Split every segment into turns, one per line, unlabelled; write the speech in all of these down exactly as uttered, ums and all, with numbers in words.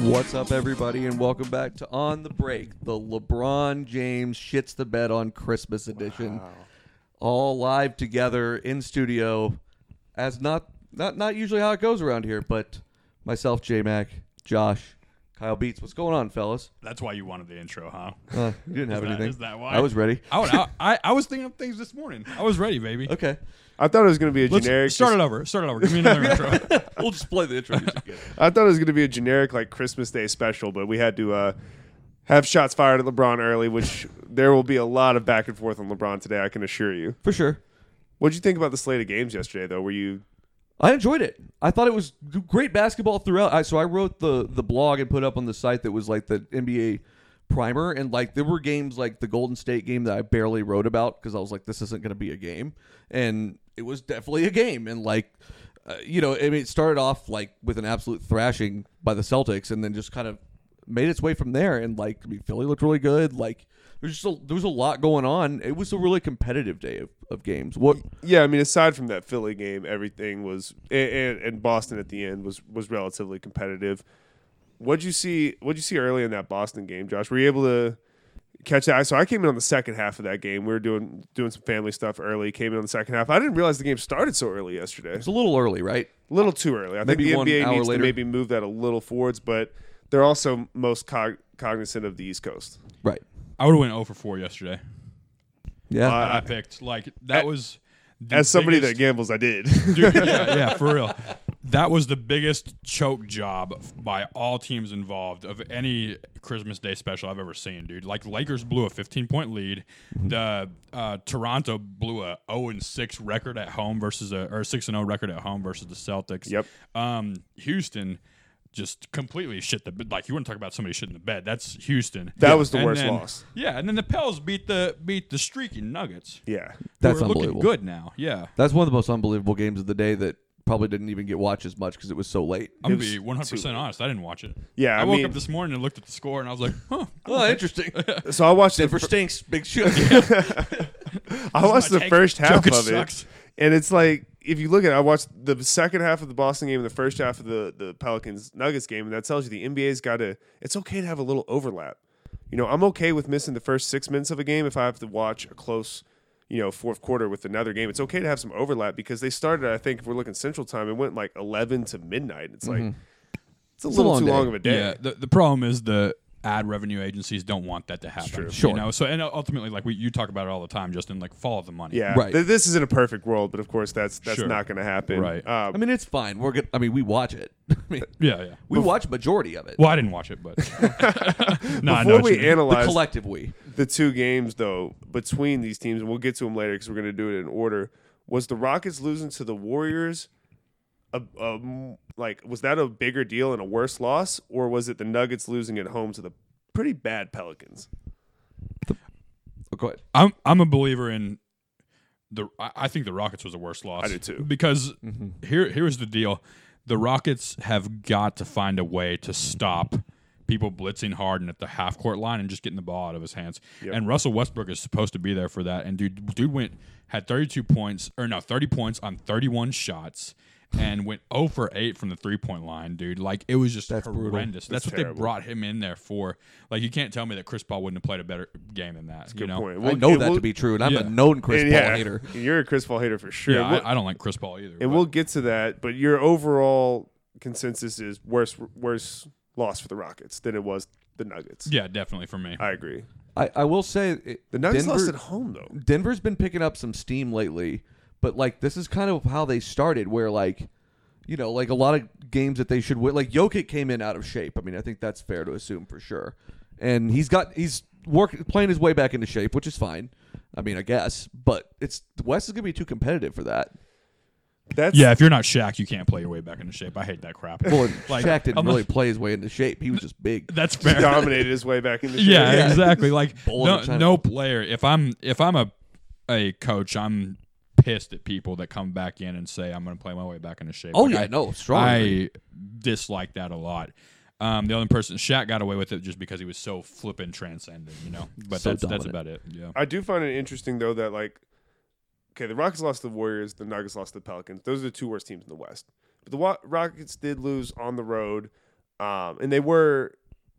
What's up, everybody, and welcome back to On the Break, the LeBron James shits the bed on Christmas edition.
Wow.
All live together in studio, as not not not usually how it goes around here. But myself, J Mac, Josh, Kyle Beats. What's going on, fellas?
That's why you wanted the intro, huh?
Uh, you didn't have
Is that-
anything.
is that why?
I was ready.
I, would, I, I I was thinking of things this morning. I was ready, baby.
Okay,
I thought it was going to be a
Let's
generic.
start it over. Start it over. Give me another intro.
we'll just play the intro music again.
I thought it was going to be a generic like Christmas Day special, but we had to uh, have shots fired at LeBron early, which there will be a lot of back and forth on LeBron today. I can assure you.
For sure.
What did you think about the slate of games yesterday, though? Were you?
I enjoyed it. I thought it was great basketball throughout. I, so I wrote the the blog and put up on the site that was like the N B A primer, and like there were games like the Golden State game that I barely wrote about because I was like, this isn't going to be a game, and it was definitely a game. And like, uh, you know, I mean, it started off like with an absolute thrashing by the Celtics, and then just kind of made its way from there. And like, I mean, Philly looked really good. Like, there's just a, there was a lot going on. It was a really competitive day of, of games. What?
Yeah, I mean, aside from that Philly game, everything was, and, and, and Boston at the end was was relatively competitive. What'd you see? What'd you see early in that Boston game, Josh? Were you able to catch that? So I came in on the second half of that game. We were doing doing some family stuff early. Came in on the second half. I didn't realize the game started so early yesterday.
It's a little early, right?
A little too early. I
Maybe
think the
one
N B A
hour
needs
later.
to maybe move that a little forwards, but they're also most cog- cognizant of the East Coast.
Right.
I would have went zero for four yesterday.
Yeah.
Uh,
that I picked. Like, that was the
As somebody
biggest-
that gambles, I did.
Dude, yeah, yeah, for real. That was the biggest choke job by all teams involved of any Christmas Day special I've ever seen, dude. Like, Lakers blew a fifteen-point lead. The uh, Toronto blew a oh and six record at home versus a or six and oh record at home versus the Celtics.
Yep.
Um, Houston just completely shit the bed. Like, you want to talk about somebody shitting the bed? That's Houston.
That was the
And
worst
then-
loss.
Yeah, and then the Pels beat the beat the streaky Nuggets.
Yeah.
who
That's
are looking
unbelievable.
good now. Yeah.
That's one of the most unbelievable games of the day that probably didn't even get watched as much because it was so late.
I'm
It
gonna
was
be one hundred
too
percent
late.
honest. I didn't watch it.
Yeah,
I,
I
woke
mean-
up this morning and looked at the score, and I was like, "Huh."
Oh, interesting.
So I watched
Denver
the, fir-
stinks. Big shit.
I watched the
take.
first half
Jokic
of it,
sucks.
and it's like if you look at it, I watched the second half of the Boston game and the first half of the the Pelicans Nuggets game, and that tells you the N B A's got to. It's okay to have a little overlap. You know, I'm okay with missing the first six minutes of a game if I have to watch a close, you know, fourth quarter with another game. It's okay to have some overlap because they started. I think if we're looking Central Time, it went like eleven to midnight. It's like it's a
a
little
long
too
day.
long of a day.
Yeah. The, the problem is the ad revenue agencies don't want that to happen.
true.
Sure.
You know. So and ultimately, like we you talk about it all the time, Justin. Like follow the money.
Yeah,
Right.
Th- This isn't a perfect world, but of course that's that's
Sure.
not going to happen.
Right.
Um,
I mean, it's fine. We're good. I mean, we watch it. I mean,
Yeah. Yeah.
we watch majority of it.
Well, I didn't watch it, but no, I
before
know what
we
you mean.
The
analyze
collective we.
the two games, though, between these teams, and we'll get to them later because we're going to do it in order. Was the Rockets losing to the Warriors? A, a m- like, was that a bigger deal and a worse loss, or was it the Nuggets losing at home to the pretty bad Pelicans?
Oh, go ahead.
I'm I'm a believer in the. I I think the Rockets was the worst loss.
I do too.
Because here here's the deal: the Rockets have got to find a way to stop people blitzing Harden at the half court line and just getting the ball out of his hands.
Yep.
And Russell Westbrook is supposed to be there for that. And dude, dude went had thirty-two points or no thirty points on thirty-one shots. And went zero for eight from the three-point line, dude. Like, it was just
That's brutal.
horrendous. That's,
That's
what
terrible.
they brought him in there for. Like, you can't tell me that Chris Paul wouldn't have played a better game than that. you
Good
know?
point.
I
We'll-
know
and
that
we'll-
to be true, and I'm
Yeah.
a known Chris
and
Paul
yeah,
hater.
You're a Chris Paul hater for sure.
Yeah,
We'll-
I, I don't like Chris Paul either.
and
but-
we'll get to that, but your overall consensus is worse worse loss for the Rockets than it was the Nuggets.
yeah, definitely for me.
I agree.
I, I will say it,
The Nuggets
Denver,
lost at home, though.
Denver's been picking up some steam lately, but like this is kind of how they started, where like, you know, like a lot of games that they should win. Like Jokic came in out of shape. I mean, I think that's fair to assume for sure, and he's got he's working playing his way back into shape, which is fine. I mean, I guess, but it's the West is gonna be too competitive for that.
That's
Yeah, if you're not Shaq, you can't play your way back into shape. I hate that crap.
Well, and
Like,
Shaq didn't
unless-
really play his way into shape. He was just big.
That's
he
fair.
dominated his way back into shape.
Yeah,
Yeah.
exactly. Like
Bull in
no,
the China.
no player. If I'm if I'm a a coach, I'm pissed at people that come back in and say I'm going to play my way back into shape.
Oh
Like,
yeah,
I,
no, strong.
I dislike that a lot. Um, the only person Shaq got away with it just because he was so flippin' transcendent, you know. But
So
that's that's
dominant.
about it. Yeah.
I do find it interesting though that like, okay, the Rockets lost to the Warriors, the Nuggets lost to the Pelicans. Those are the two worst teams in the West. But the Wa- Rockets did lose on the road um, and they were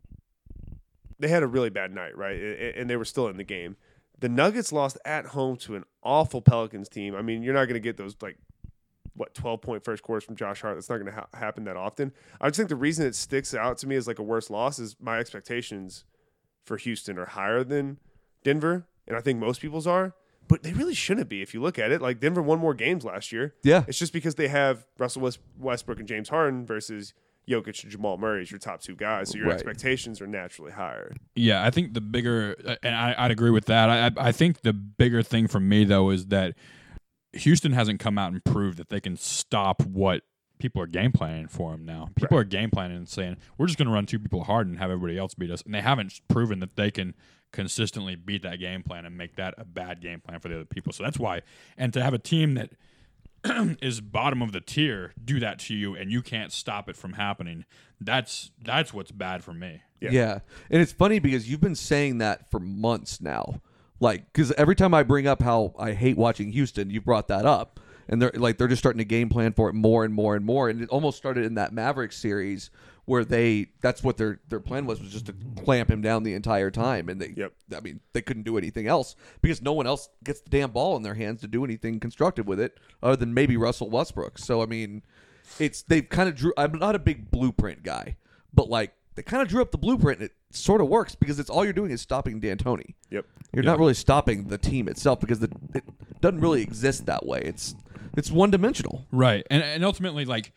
they had a really bad night, right? And they were still in the game. The Nuggets lost at home to an awful Pelicans team. I mean, you're not going to get those like what twelve point first quarters from Josh Hart. That's not going to ha- happen that often. I just think the reason it sticks out to me as like a worse loss is my expectations for Houston are higher than Denver, and I think most people's are. But they really shouldn't be if you look at it. Like Denver won more games last year.
Yeah.
It's just because they have Russell West- Westbrook and James Harden versus Jokic and Jamal Murray as your top two guys. So your
Right.
expectations are naturally higher.
Yeah, I think the bigger, and I, I'd agree with that. I, I think the bigger thing for me, though, is that Houston hasn't come out and proved that they can stop what people are game planning for them now. People
Right.
are game planning and saying, we're just going to run two people hard and have everybody else beat us. And they haven't proven that they can consistently beat that game plan and make that a bad game plan for the other people. So that's why. And to have a team that is bottom of the tier do that to you and you can't stop it from happening, that's that's what's bad for me.
Yeah.
Yeah. And it's funny because you've been saying that for months now. Like, because every time I bring up how I hate watching Houston, you brought that up. And they're like they're just starting to game plan for it more and more and more. And it almost started in that Mavericks series where they that's what their their plan was was just to clamp him down the entire time. And they
Yep.
I mean, they couldn't do anything else because no one else gets the damn ball in their hands to do anything constructive with it other than maybe Russell Westbrook. So I mean, it's they've kind of drew I'm not a big blueprint guy, but like they kind of drew up the blueprint and it sort of works because it's all you're doing is stopping D'Antoni.
Yep.
You're
Yeah.
not really stopping the team itself because the, it doesn't really exist that way. It's it's one dimensional.
Right. And and ultimately, like,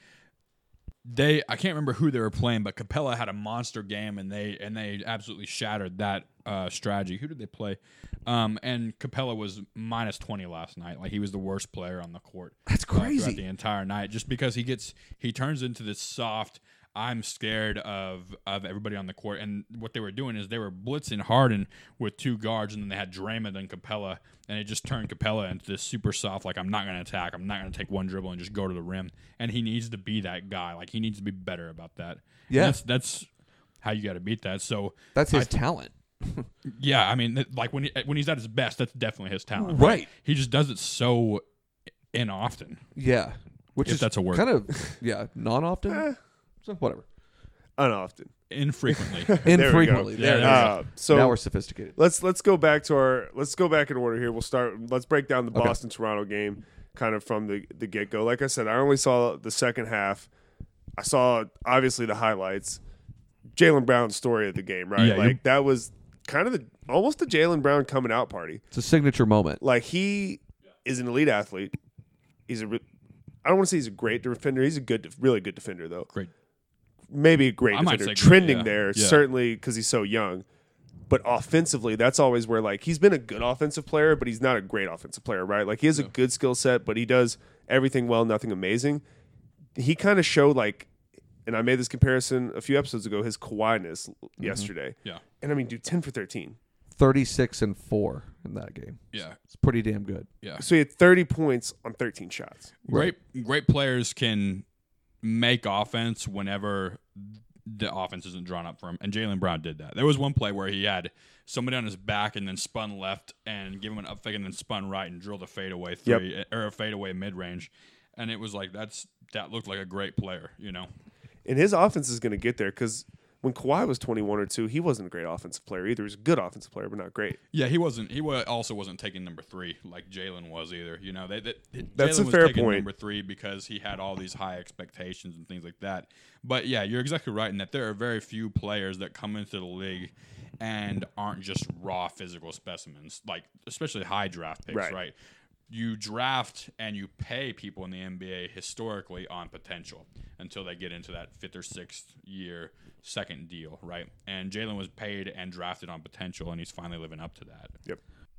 they I can't remember who they were playing, but Capella had a monster game and they and they absolutely shattered that uh, strategy. Who did they play? Um, and Capella was minus twenty last night. Like, he was the worst player on the court.
That's
uh, throughout
crazy.
the entire night, just because he gets he turns into this soft, I'm scared of of everybody on the court. And what they were doing is they were blitzing Harden with two guards, and then they had Draymond and Capella, and it just turned Capella into this super soft, like, I'm not going to attack, I'm not going to take one dribble and just go to the rim. And he needs to be that guy. Like, he needs to be better about that. And
Yeah.
that's that's how you got to beat that. So
That's his
I-
talent.
yeah, I mean, th- like when he, when he's at his best, that's definitely his talent.
Right.
He just does it so inoften.
Yeah. Which
If
is
that's a word.
kind of yeah, non often.
Eh,
So whatever.
unoften.
Infrequently.
Infrequently.
Yeah,
There,
there
there
you
you
Uh,
go.
so
now we're sophisticated.
let's let's go back to our let's go back in order here. We'll start. Let's break down the
Okay.
Boston Toronto game kind of from the the get go. Like I said, I only saw the second half. I saw obviously the highlights. Jaylen Brown's story of the game, right?
Yeah, you-
like that was kind of the almost the Jaylen Brown coming out party.
It's a signature moment.
Like he is an elite athlete. He's a. Re- I don't want to say he's a great defender. He's a good, really good defender though.
Great.
Maybe a great
I might
defender,
say great,
trending
yeah.
there,
Yeah.
certainly because he's so young. But offensively, that's always where, like, he's been a good offensive player, but he's not a great offensive player, right? Like, he has a good skill set, but he does everything well, nothing amazing. He kind of showed, like, and I made this comparison a few episodes ago, his Kawhi-ness yesterday.
Yeah.
And I mean, dude, ten for thirteen.
thirty-six and four in that game.
Yeah.
It's pretty damn good.
Yeah.
So he had thirty points on thirteen shots.
Great great players can make offense whenever the offense isn't drawn up for him. And Jaylen Brown did that. There was one play where he had somebody on his back and then spun left and gave him an up fake and then spun right and drilled a fadeaway three or a fadeaway mid range. And it was like that's that looked like a great player, you know.
And his offense is going to get there because when Kawhi was twenty-one or two, he wasn't a great offensive player either. He was a good offensive player, but not great.
Yeah, he wasn't. He wa- also wasn't taking number three like Jalen was either. You know, they, they,
That's
Jalen
a
was
fair
taking
point.
Number three because he had all these high expectations and things like that. But yeah, you're exactly right in that there are very few players that come into the league and aren't just raw physical specimens, like especially high draft picks,
Right.
right? You draft and you pay people in the N B A historically on potential until they get into that fifth or sixth year second deal, right? And Jalen was paid and drafted on potential, and he's finally living up to that.
Yep.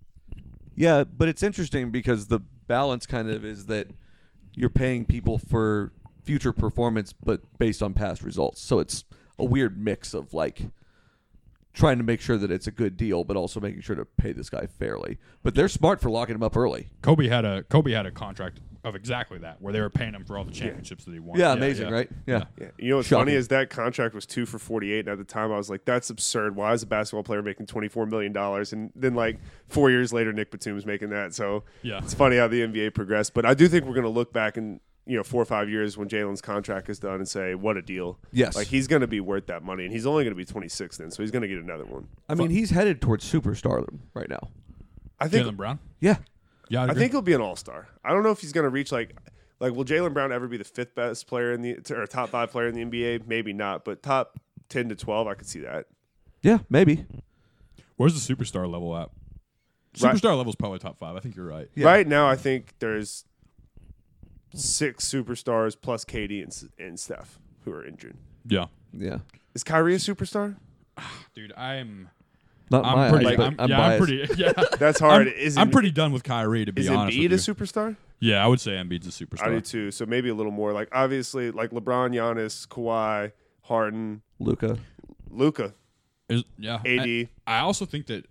Yeah, but it's interesting because the balance kind of is that you're paying people for future performance, but based on past results. So it's a weird mix of like trying to make sure that it's a good deal, but also making sure to pay this guy fairly. But they're smart for locking him up early.
Kobe had a Kobe had a contract of exactly that, where they were paying him for all the championships that he won.
Yeah, amazing, right? Yeah.
Yeah. You know what's
Shocking.
funny is that contract was two for forty-eight, and at the time I was like, that's absurd. Why is a basketball player making twenty-four million dollars? And then like four years later, Nick Batum's making that. So
Yeah.
it's funny how the N B A progressed. But I do think we're going to look back and you know, four or five years when Jalen's contract is done and say, what a deal.
Yes.
Like, he's going to be worth that money, and he's only going to be twenty-six then, so he's going to get another one.
I mean, he's headed towards superstar right now.
I think
Jaylen Brown.
Yeah.
Yeah, I'd
I
agree.
think he'll be an all-star. I don't know if he's going to reach, like, like will Jaylen Brown ever be the fifth best player in the or top five player in the N B A? Maybe not, but top ten to twelve, I could see that.
Yeah, maybe.
Where's the superstar level at?
Right.
Superstar level is probably top five. I think you're right.
Yeah.
Right now, I think there's six superstars plus K D and, S- and Steph who are injured.
Yeah,
Yeah.
Is Kyrie a superstar?
dude, I'm.
Not
I'm
my
pretty.
eyes, but
I'm,
I'm
yeah,
biased.
I'm pretty. Yeah,
That's hard.
I'm,
is
I'm
Embi-
pretty done with Kyrie, to be
Is
honest
Embiid a
with you.
superstar?
Yeah, I would say Embiid's a superstar.
I do too. So maybe a little more. Like obviously, like LeBron, Giannis, Kawhi, Harden,
Luca.
Luca,
Is- yeah,
A D.
I, I also think that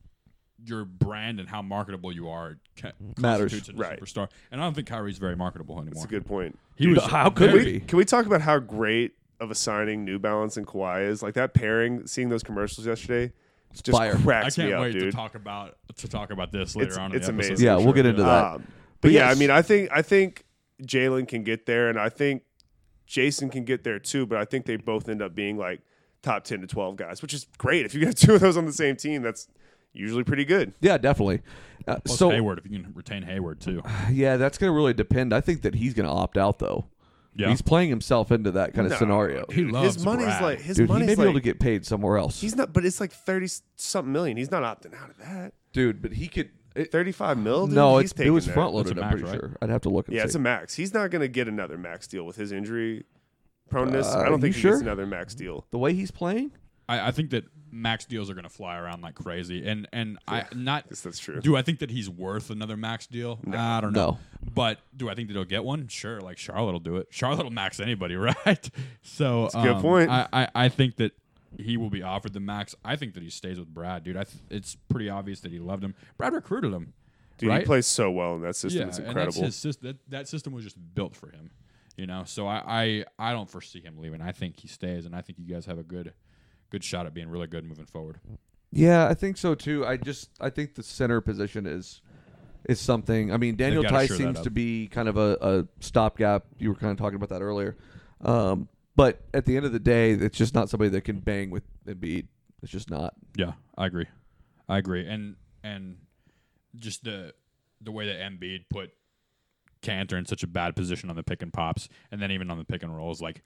your brand and how marketable you are ca-
Matters.
constitutes a
Right.
superstar. And I don't think Kyrie's very marketable anymore.
That's a good point.
He was
How could
very-
it be?
Can we talk about how great of a signing New Balance and Kawhi is? Like that pairing, seeing those commercials yesterday, it just
Fire.
I
cracks me
can't
up,
wait
dude.
to talk about to talk about this later
It's-
on. In
it's
the episode.
amazing.
Yeah,
for
we'll
sure.
get into that.
Um, but
But
yeah,
yes.
I mean, I think I think Jalen can get there, and I think Jason can get there too. But I think they both end up being like top ten to twelve guys, which is great. If you get two of those on the same team, that's usually pretty good.
Yeah, definitely. Uh,
Plus
so
Hayward, if you can retain Hayward too.
yeah, that's going to really depend. I think that he's going to opt out though.
Yeah,
He's playing himself into that kind of
No,
scenario.
he loves
his money's
Brad.
like his
Dude, he
money's
may be
like
able to get paid somewhere else.
he's not, but it's like thirty something million. He's not opting out of that.
Dude, but he could. It,
Thirty-five mil. Dude,
no,
he's
it's, it
taking
was
that.
front
That's
loaded.
a
I'm
max,
pretty
right?
sure. I'd have to look and
Yeah,
see.
it's a max. He's not going to get another max deal with his injury proneness.
Uh,
I don't
you
think he
sure?
gets another max deal.
the way he's playing.
I, I think that max deals are going to fly around like crazy, and and I not.
Guess that's true.
Do I think that he's worth another max deal? I don't know.
No.
But do I think that he'll get one? Sure. Like Charlotte will do it. Charlotte will max anybody, right? So
a good
um,
point.
I, I I think that he will be offered the max. I think that he stays with Brad, dude. I th- it's pretty obvious that he loved him. Brad recruited him.
Dude,
right?
he plays so well in that system.
Yeah,
it's
and
incredible.
that's his sys- that, that system was just built for him, you know. So I, I I don't foresee him leaving. I think he stays, and I think you guys have a good good shot at being really good moving forward.
Yeah, I think so too. I just I think the center position is is something. I mean, Daniel
gotta
Tice
shore that
seems
up.
to be kind of a, a stopgap. You were kind of talking about that earlier. Um, but at the end of the day, it's just not somebody that can bang with Embiid. It's just not.
Yeah, I agree. I agree. And and just the the way that Embiid put Cantor in such a bad position on the pick and pops, and then even on the pick and rolls, like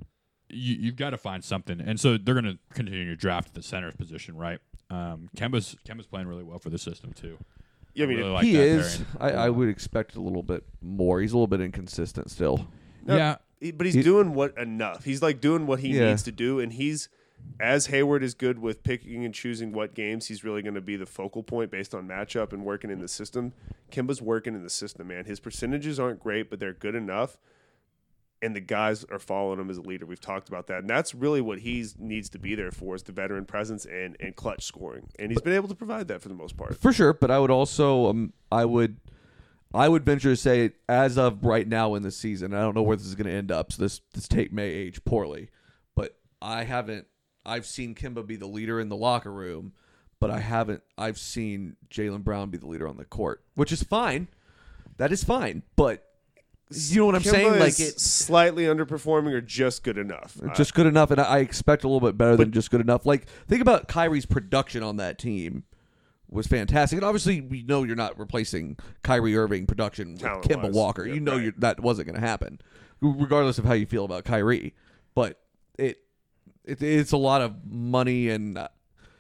you you've got to find something. And so they're going to continue to draft at the center position, right? Um, Kemba's Kemba's playing really well for the system too.
yeah, I mean,
really like
he
that
is.
pairing.
I, I would expect a little bit more. He's a little bit inconsistent still.
No,
yeah,
he- but he's
He-
doing what enough. He's like doing what he
Yeah.
needs to do, and he's as Hayward is good with picking and choosing what games he's really going to be the focal point based on matchup and working in the system. Kimba's working in the system, man. His percentages aren't great, but they're good enough, and the guys are following him as a leader. We've talked about that, and that's really what he needs to be there for is the veteran presence and and clutch scoring, and he's been able to provide that for the most part.
For sure, but I would also um, I would I would venture to say as of right now in the season, I don't know where this is going to end up. So this this tape may age poorly, but I haven't I've seen Kimba be the leader in the locker room, but I haven't I've seen Jaylen Brown be the leader on the court, which is fine. That is fine, but you know what I'm
Kimba
saying?
is
Like it's
slightly underperforming or just good enough.
just good enough, and I I expect a little bit better than just good enough. Like think about Kyrie's production on that team. Was fantastic, and obviously we know you're not replacing Kyrie Irving production with
Talent-wise,
Kemba Walker.
yeah,
you know
right.
you're, that wasn't going to happen, regardless of how you feel about Kyrie. But it, it it's a lot of money, and uh,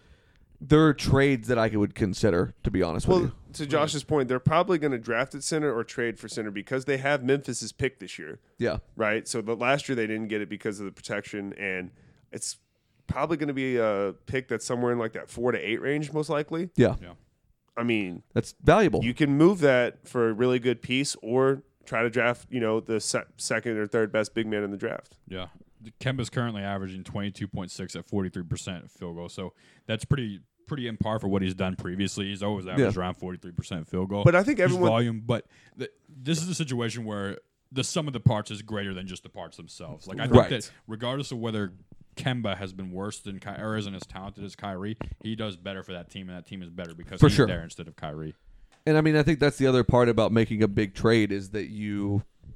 there are trades that I would consider. To be honest with
Well,
you,
to Josh's point, they're probably going to draft at center or trade for center because they have Memphis's pick this year,
yeah,
right? So the last year they didn't get it because of the protection, and it's probably going to be a pick that's somewhere in like that four to eight range, most likely.
yeah,
yeah.
I mean,
that's valuable.
you can move that for a really good piece, or try to draft, you know, the se- second or third best big man in the draft.
Yeah. Kemba's currently averaging twenty-two point six at forty-three percent field goal. So that's pretty pretty in par for what he's done previously. He's always averaged
Yeah.
around forty-three percent field goal.
But I think
His
everyone-
volume, but the, this is a situation where the sum of the parts is greater than just the parts themselves. Like I think
Right.
that regardless of whether Kemba has been worse than Ky- or isn't as talented as Kyrie, he does better for that team, and that team is better because
For
he's
sure.
there instead of Kyrie.
And I mean, I think that's the other part about making a big trade is that you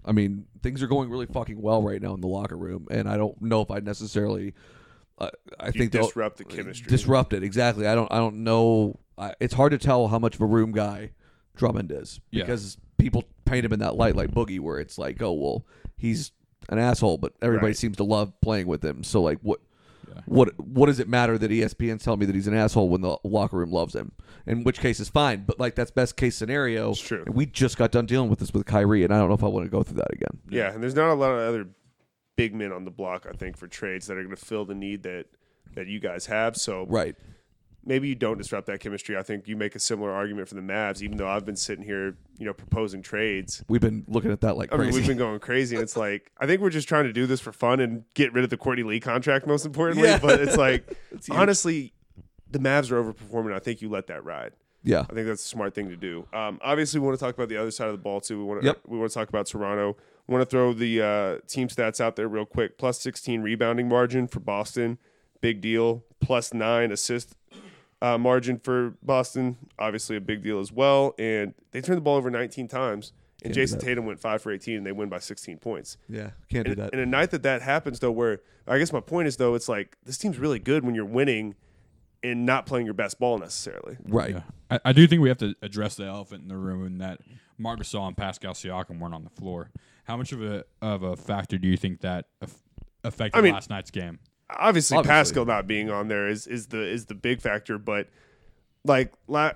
I mean, things are going really fucking well right now in the locker room, and I don't know if I necessarily. Uh, I
You
think they'll
disrupt the chemistry.
disrupt it exactly. I don't. I don't know. I, it's hard to tell how much of a room guy Drummond is
Yeah.
because people paint him in that light, like Boogie, where it's like, oh well, he's an asshole, but everybody
Right.
seems to love playing with him. So like, what?
Yeah.
What what does it matter that E S P N's telling me that he's an asshole when the locker room loves him? In which case is fine, but like that's best case scenario.
It's true.
And we just got done dealing with this with Kyrie, and I don't know if I want to go through that again.
Yeah, and there's not a lot of other big men on the block, I think, for trades that are going to fill the need that that you guys have. So
Right.
maybe you don't disrupt that chemistry. I think you make a similar argument for the Mavs, even though I've been sitting here, you know, proposing trades.
We've been looking at that like
I
crazy.
mean, we've been going crazy, and it's like I think we're just trying to do this for fun and get rid of the Courtney Lee contract, most importantly.
Yeah.
But it's like
It's huge.
honestly, the Mavs are overperforming. I think you let that ride.
yeah.
I think that's a smart thing to do. Um, obviously, we want to talk about the other side of the ball too. We want to
Yep.
we want to talk about Toronto. We want to throw the uh, team stats out there real quick. Plus sixteen rebounding margin for Boston, big deal. Plus nine assist uh, margin for Boston, obviously a big deal as well. And they turned the ball over nineteen times. And
Can't do
Jason
that.
Tatum went five for eighteen, and they win by sixteen points.
Yeah. Can't do
And,
that.
and a night that that happens, though, where I guess my point is, though, it's like this team's really good when you're winning and not playing your best ball necessarily.
Right.
Yeah. I, I do think we have to address the elephant in the room in that Marc Gasol and Pascal Siakam weren't on the floor. How much of a of a factor do you think that aff- affected
I mean-
last night's game?
Obviously,
Obviously.
Pascal not being on there is, is the is the big factor, but like la-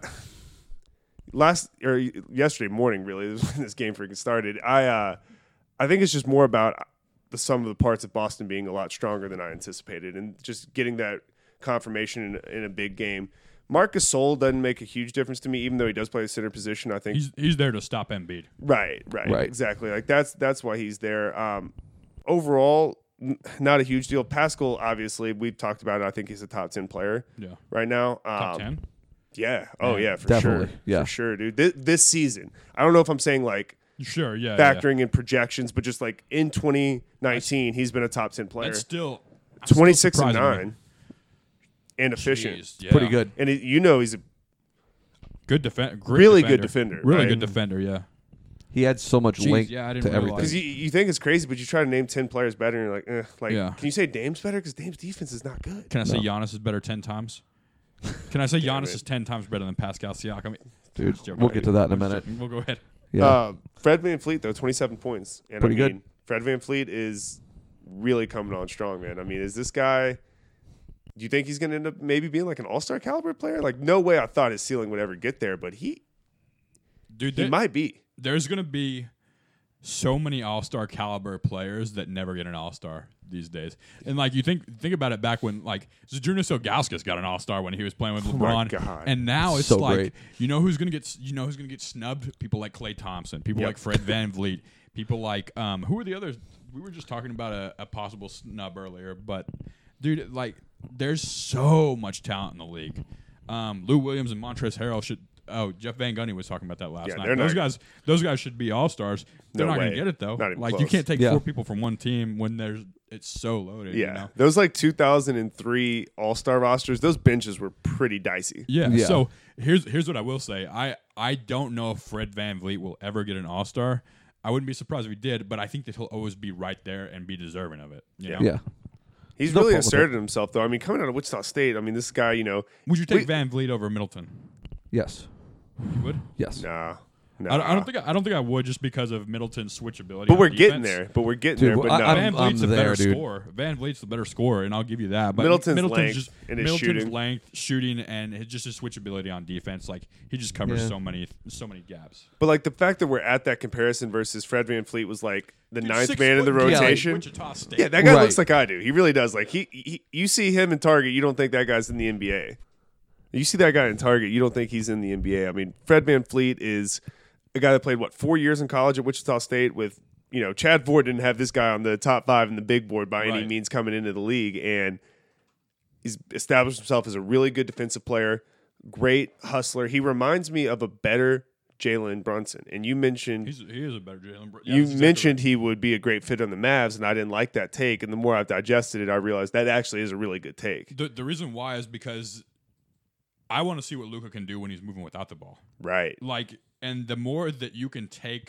last or yesterday morning, really, is when this game freaking started. I uh, I think it's just more about the sum of the parts of Boston being a lot stronger than I anticipated, and just getting that confirmation in, in a big game. Marc Gasol doesn't make a huge difference to me, even though he does play the center position. I think
He's he's there to stop Embiid.
Right, right,
Right.
exactly. Like that's that's why he's there. Um, overall, n- not a huge deal. Pascal, obviously, we've talked about it. I think he's a top ten player
Yeah.
right now. Um,
Top ten?
Yeah. Oh
Yeah.
yeah, for
Definitely.
sure.
Yeah.
For sure, dude. This, this season, I don't know if I'm saying like
Sure, yeah.
factoring in projections, but just like in twenty nineteen, he's been a top ten
yeah.
player.
That's still I'm still
twenty-six and
surprising me.
nine, and efficient.
Jeez, yeah.
Pretty good.
And it, you know he's a
Good defender.
Really good defender,
Really
right?
good defender, yeah.
He had so much
Jeez,
link
yeah, I didn't
to
realize.
everything.
because you, you think it's crazy, but you try to name ten players better, and you're like, eh. Like,
Yeah.
can you say Dame's better? Because Dame's defense is not good.
Can I say
No.
Giannis is better ten times? Can I say
Damn
Giannis
it.
is ten times better than Pascal Siakam?
Dude,
Just joking.
we'll get to that in a
Just
minute.
joking. We'll go ahead.
Yeah.
Uh, Fred Van Fleet though, twenty-seven points. And
Pretty
I
good.
mean, Fred Van Fleet is really coming on strong, man. I mean, is this guy? Do you think he's going to end up maybe being like an all-star caliber player? Like, no way I thought his ceiling would ever get there, but he
Dude,
he
there-
might be.
there's going to be so many all-star caliber players that never get an all-star these days. And like you think think about it back when like Zdrunas Ilgauskas got an all-star when he was playing with
Oh my
LeBron.
God.
And now it's
So
like
great.
you know who's going to get you know who's going to get snubbed? People like Klay Thompson, people
Yep.
like Fred VanVleet, people like um who are the others? We were just talking about a, a possible snub earlier, but dude, like there's so much talent in the league. Um, Lou Williams and Montrezl Harrell should. Oh, Jeff Van Gundy was talking about that last
Yeah,
night.
they're
Those
not-
guys, those guys should be all stars. They're
No
not going
way.
to get it though.
Not even
Like you
close.
can't take
Yeah.
four people from one team when there's it's so loaded.
Yeah.
You know?
Those like two thousand three all-star rosters, those benches were pretty dicey.
Yeah.
Yeah.
So here's here's what I will say. I I don't know if Fred Van Vliet will ever get an All Star. I wouldn't be surprised if he did, but I think that he'll always be right there and be deserving of it. You know?
yeah.
He's
No
really
problem with
asserted himself, though. I mean, coming out of Wichita State, I mean, this guy, you know,
Would you take
We-
Van Vliet over Middleton?
Yes.
You would.
Yes.
nah, nah.
I, don't, I don't think I, I don't think I would just because of Middleton's switchability.
But
on
we're getting
defense.
there. But we're getting
Dude,
there. But
I-
no,
I'm-
Van Vliet's
I'm
a better
there, dude.
scorer. Van Vliet's the better scorer, and I'll give you that. But
Middleton's
Middleton's
length
just
and his
Middleton's
shooting.
length, shooting, and his, just his switchability on defense. Like he just covers
Yeah.
so many so many gaps.
But like the fact that we're at that comparison versus Fred Van Fleet was like the
Dude,
ninth
six
man in the
foot dude,
rotation.
Wichita State.
Yeah, that guy
Right.
looks like I do. He really does. Like he, he, you see him in Target, you don't think that guy's in the N B A. You see that guy in Target, you don't think he's in the N B A. I mean, Fred Van Fleet is a guy that played what four years in college at Wichita State with. You know, Chad Ford didn't have this guy on the top five in the big board by any
Right.
means coming into the league, and he's established himself as a really good defensive player, great hustler. He reminds me of a better Jalen Brunson. And you mentioned
He's, he is a better Jalen. Br- yeah,
you
that's exactly
mentioned he would be a great fit on the Mavs, and I didn't like that take. And the more I've digested it, I realized that actually is a really good take.
right. The, the reason why is because I want to see what Luka can do when he's moving without the ball.
Right.
Like, and the more that you can take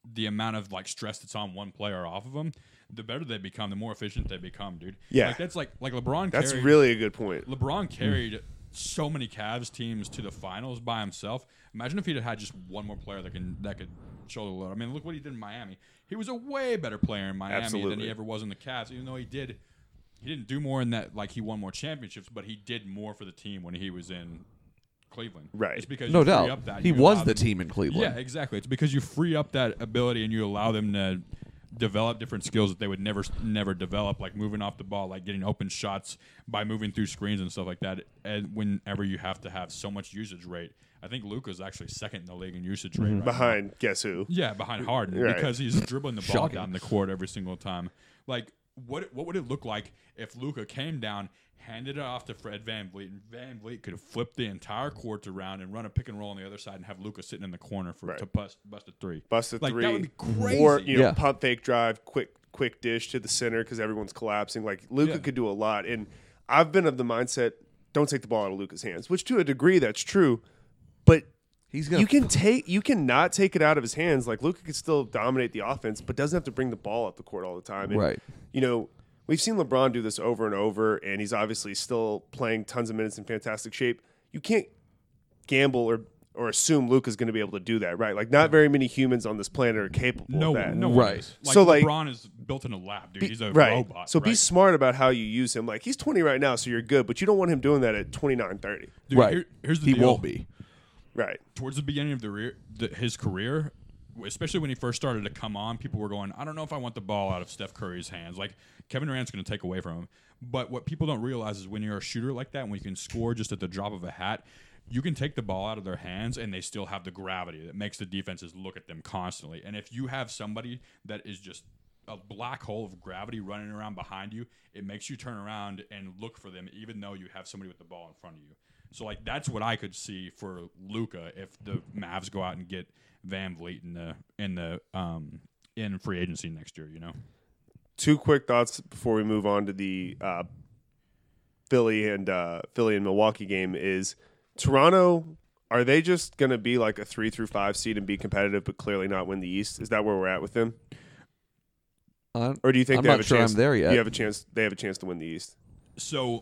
the amount of like stress that's on one player off of them, the better they become, the more efficient they become, dude.
Yeah.
Like that's like like LeBron.
That's
carried,
really a good point.
LeBron carried so many Cavs teams to the finals by himself. Imagine if he'd had just one more player that can that could shoulder the load. I mean, look what he did in Miami. He was a way better player in Miami
Absolutely.
than he ever was in the Cavs, even though he did he didn't do more in that like he won more championships, but he did more for the team when he was in Cleveland.
Right.
It's because
No
you free
doubt.
up that.
He
you
was
allow
the
them-
team in Cleveland.
Yeah, exactly. It's because you free up that ability and you allow them to develop different skills that they would never never develop, like moving off the ball, like getting open shots by moving through screens and stuff like that. And whenever you have to have so much usage rate, I think Luka's actually second in the league in usage rate. Right
Behind guess who?
now. Yeah, behind Harden
Right.
because he's dribbling the ball
Shocking.
down the court every single time. Like, what what would it look like if Luka came down, handed it off to Fred VanVleet, and VanVleet could flip the entire court around and run a pick and roll on the other side and have Luka sitting in the corner for
Right.
to bust bust a three.
Bust a
Like,
three.
that would be crazy.
Or, you know,
Yeah.
pump fake drive, quick quick dish to the center because everyone's collapsing. Like, Luka
Yeah.
could do a lot. And I've been of the mindset, don't take the ball out of Luka's hands, which to a degree that's true. But
He's gonna
you can take you cannot take it out of his hands. Like, Luka could still dominate the offense, but doesn't have to bring the ball up the court all the time. And,
Right.
you know, we've seen LeBron do this over and over, and he's obviously still playing tons of minutes in fantastic shape. You can't gamble or or assume Luka's going to be able to do that, right? Like, not very many humans on this planet are capable
No,
of that.
no,
Right.
one is. Like,
So, like-
LeBron is built in a lab, dude.
Be-
He's a
right.
robot.
So be
right?
smart about how you use him. Like, he's twenty right now, so you're good, but you don't want him doing that at twenty-nine, thirty.
Dude,
right.
here- here's the
he
deal.
won't be.
Right.
Towards the beginning of the, rear, the his career, especially when he first started to come on, people were going, I don't know if I want the ball out of Steph Curry's hands. Like, Kevin Durant's going to take away from him. But what people don't realize is when you're a shooter like that, when you can score just at the drop of a hat, you can take the ball out of their hands and they still have the gravity that makes the defenses look at them constantly. And if you have somebody that is just a black hole of gravity running around behind you, it makes you turn around and look for them even though you have somebody with the ball in front of you. So, like, that's what I could see for Luka if the Mavs go out and get VanVleet in the in the um in free agency next year, you know.
Two quick thoughts before we move on to the uh, Philly and uh, Philly and Milwaukee game is Toronto. Are they just going to be like a three through five seed and be competitive, but clearly not win the East? Is that where we're at with them,
I'm,
or do you think
I'm
they
not
have a
sure
chance?
I'm there yet.
Do you have a chance? They have a chance to win the East.
So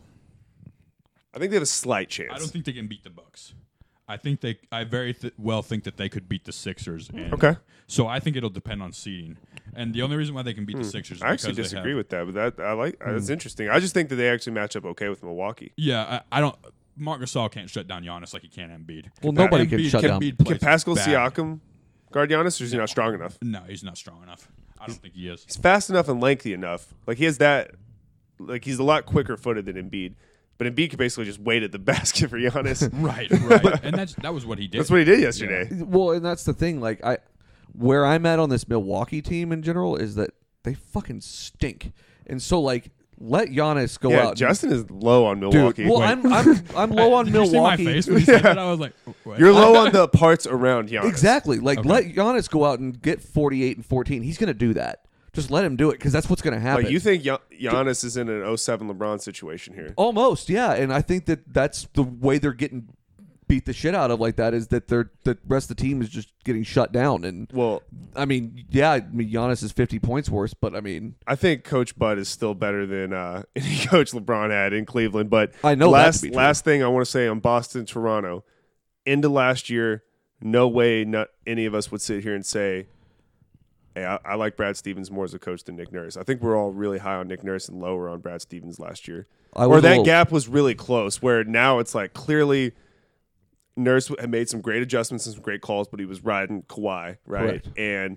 I think they have a slight chance.
I don't think they can beat the Bucks. I think they. I very th- well think that they could beat the Sixers. And
Okay.
So I think it'll depend on seeding, and the only reason why they can beat the Sixers. Is
I actually
because they
disagree
have,
with that, but that I like. That's interesting. I just think that they actually match up okay with Milwaukee.
Yeah, I, I don't. Marc Gasol can't shut down Giannis like he can Embiid.
Well, nobody can
Embiid-
shut down.
Embiid
Can
plays
Pascal
bad.
Siakam guard Giannis, or is he not strong enough?
No, he's not strong enough. I don't think he is.
He's fast enough and lengthy enough. Like he has that. Like he's a lot quicker footed than Embiid. But Embiid could basically just wait at the basket for Giannis.
Right, right, and that's that was what he did.
That's what he did yesterday.
Well, and that's the thing. Like I, where I'm at on this Milwaukee team in general is that they fucking stink, and so like let Giannis go
Yeah,
out.
Justin is low on Milwaukee.
Dude, well,
Wait.
I'm I'm I'm low on
Did
Milwaukee.
You see my face when you said that? I was like, what?
You're low on the parts around Giannis.
Exactly. Like
Okay.
let Giannis go out and get forty-eight and fourteen. He's gonna do that. Just let him do it because that's what's gonna happen.
Like you think Gian- Giannis is in an oh seven LeBron situation here?
Almost, yeah. And I think that that's the way they're getting beat the shit out of like that is that they're the rest of the team is just getting shut down. And
Well,
I mean, yeah, I mean Giannis is fifty points worse, but I mean,
I think Coach Bud is still better than uh, any coach LeBron had in Cleveland. But
I know that
last
to be true.
last thing I want to say on Boston, Toronto, into last year, no way not any of us would sit here and say, hey, I, I like Brad Stevens more as a coach than Nick Nurse. I think we're all really high on Nick Nurse and lower on Brad Stevens last year.
I
Or
was a
that
little-
gap was really close, where now it's like clearly Nurse had made some great adjustments and some great calls, but he was riding Kawhi, right?
Correct.
And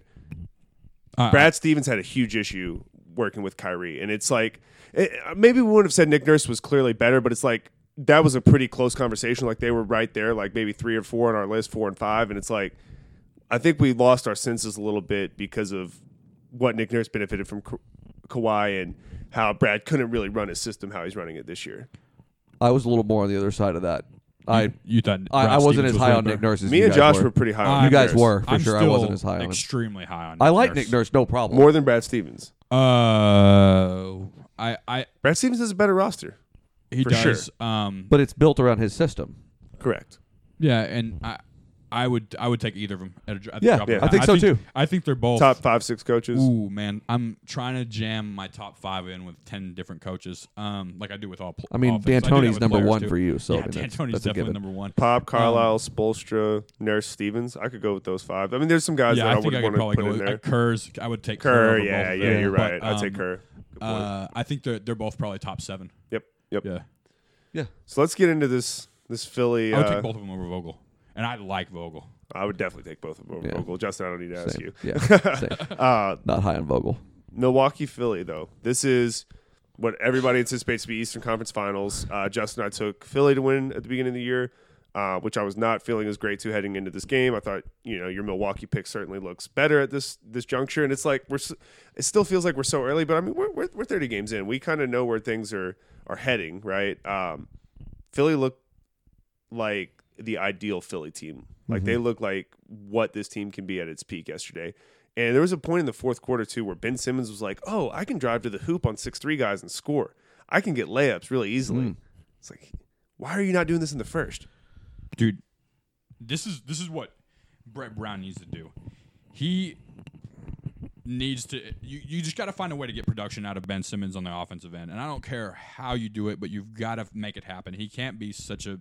Uh,
Brad Stevens had a huge issue working with Kyrie. And it's like, it, maybe we wouldn't have said Nick Nurse was clearly better, but it's like, that was a pretty close conversation. Like they were right there, like maybe three or four on our list, four and five. And it's like, I think we lost our senses a little bit because of what Nick Nurse benefited from Ka- Kawhi and how Brad couldn't really run his system how he's running it this year.
I was a little more on the other side of that. I
you thought
I,
Brad
I wasn't
Stevens
as
was
high
way
on
better?
Nick Nurse as
Me
you
and
guys
Josh
were.
were pretty high on
Uh,
You
Nick
guys
Nurse.
were for
I'm
sure. I
still
wasn't as high on him.
extremely high on.
I
Nick
like
Nurse.
Nick Nurse, no problem.
More than Brad Stevens.
Uh, I, I,
Brad Stevens has a better roster.
he
For
does.
sure.
Um,
but it's built around his system.
Correct.
yeah, and I, I would I would take either of them. At a, at the
Yeah,
drop
yeah,
of a
I
hat.
think so, too.
I think they're both
Top five, six coaches.
Ooh man, I'm trying to jam my top five in with ten different coaches, um, like I do with all. Pl-
I mean,
all things. I do that
D'Antoni's
with
number
players,
one
too.
for you, so
yeah,
I mean, that's,
D'Antoni's
that's a
definitely
given.
number one.
Pop, Carlisle, Spolstra, Nurse, Stevens. I could go with those five. I mean, there's some guys
Yeah,
that
I
I,
think
would
I could
want to
probably
put
go
in
with
there.
uh, Kerr's. I would take Kerr.
Kerr,
over
yeah,
both of
yeah,
them.
you're
But,
right. I'd take
um,
Kerr. Good point.
Uh, I think they're they're both probably top seven.
yep, yep.
Yeah,
Yeah.
So let's get into this this Philly.
I would
uh,
take both of them over Vogel, and I like Vogel.
I would definitely take both of them over
Yeah.
Vogel. Justin, I don't need to ask
Same.
you.
Yeah. Same.
Uh,
Not high on Vogel.
Milwaukee, Philly, though. This is what everybody anticipates to be Eastern Conference Finals. Uh, Justin and I took Philly to win at the beginning of the year, uh, which I was not feeling as great to heading into this game. I thought, you know, your Milwaukee pick certainly looks better at this this juncture, and it's like we're. s- It still feels like we're so early, but I mean, we're we're, we're thirty games in. We kind of know where things are are heading, right? Um, Philly looked like the ideal Philly team. Like they look like what this team can be at its peak yesterday. And there was a point in the fourth quarter too where Ben Simmons was like, "Oh, I can drive to the hoop on six three guys and score. I can get layups really easily." It's like, why are you not doing this in the first?
Dude, this is this is what Brett Brown needs to do. He needs to you, you just got to find a way to get production out of Ben Simmons on the offensive end. And I don't care how you do it, but you've got to make it happen. He can't be such a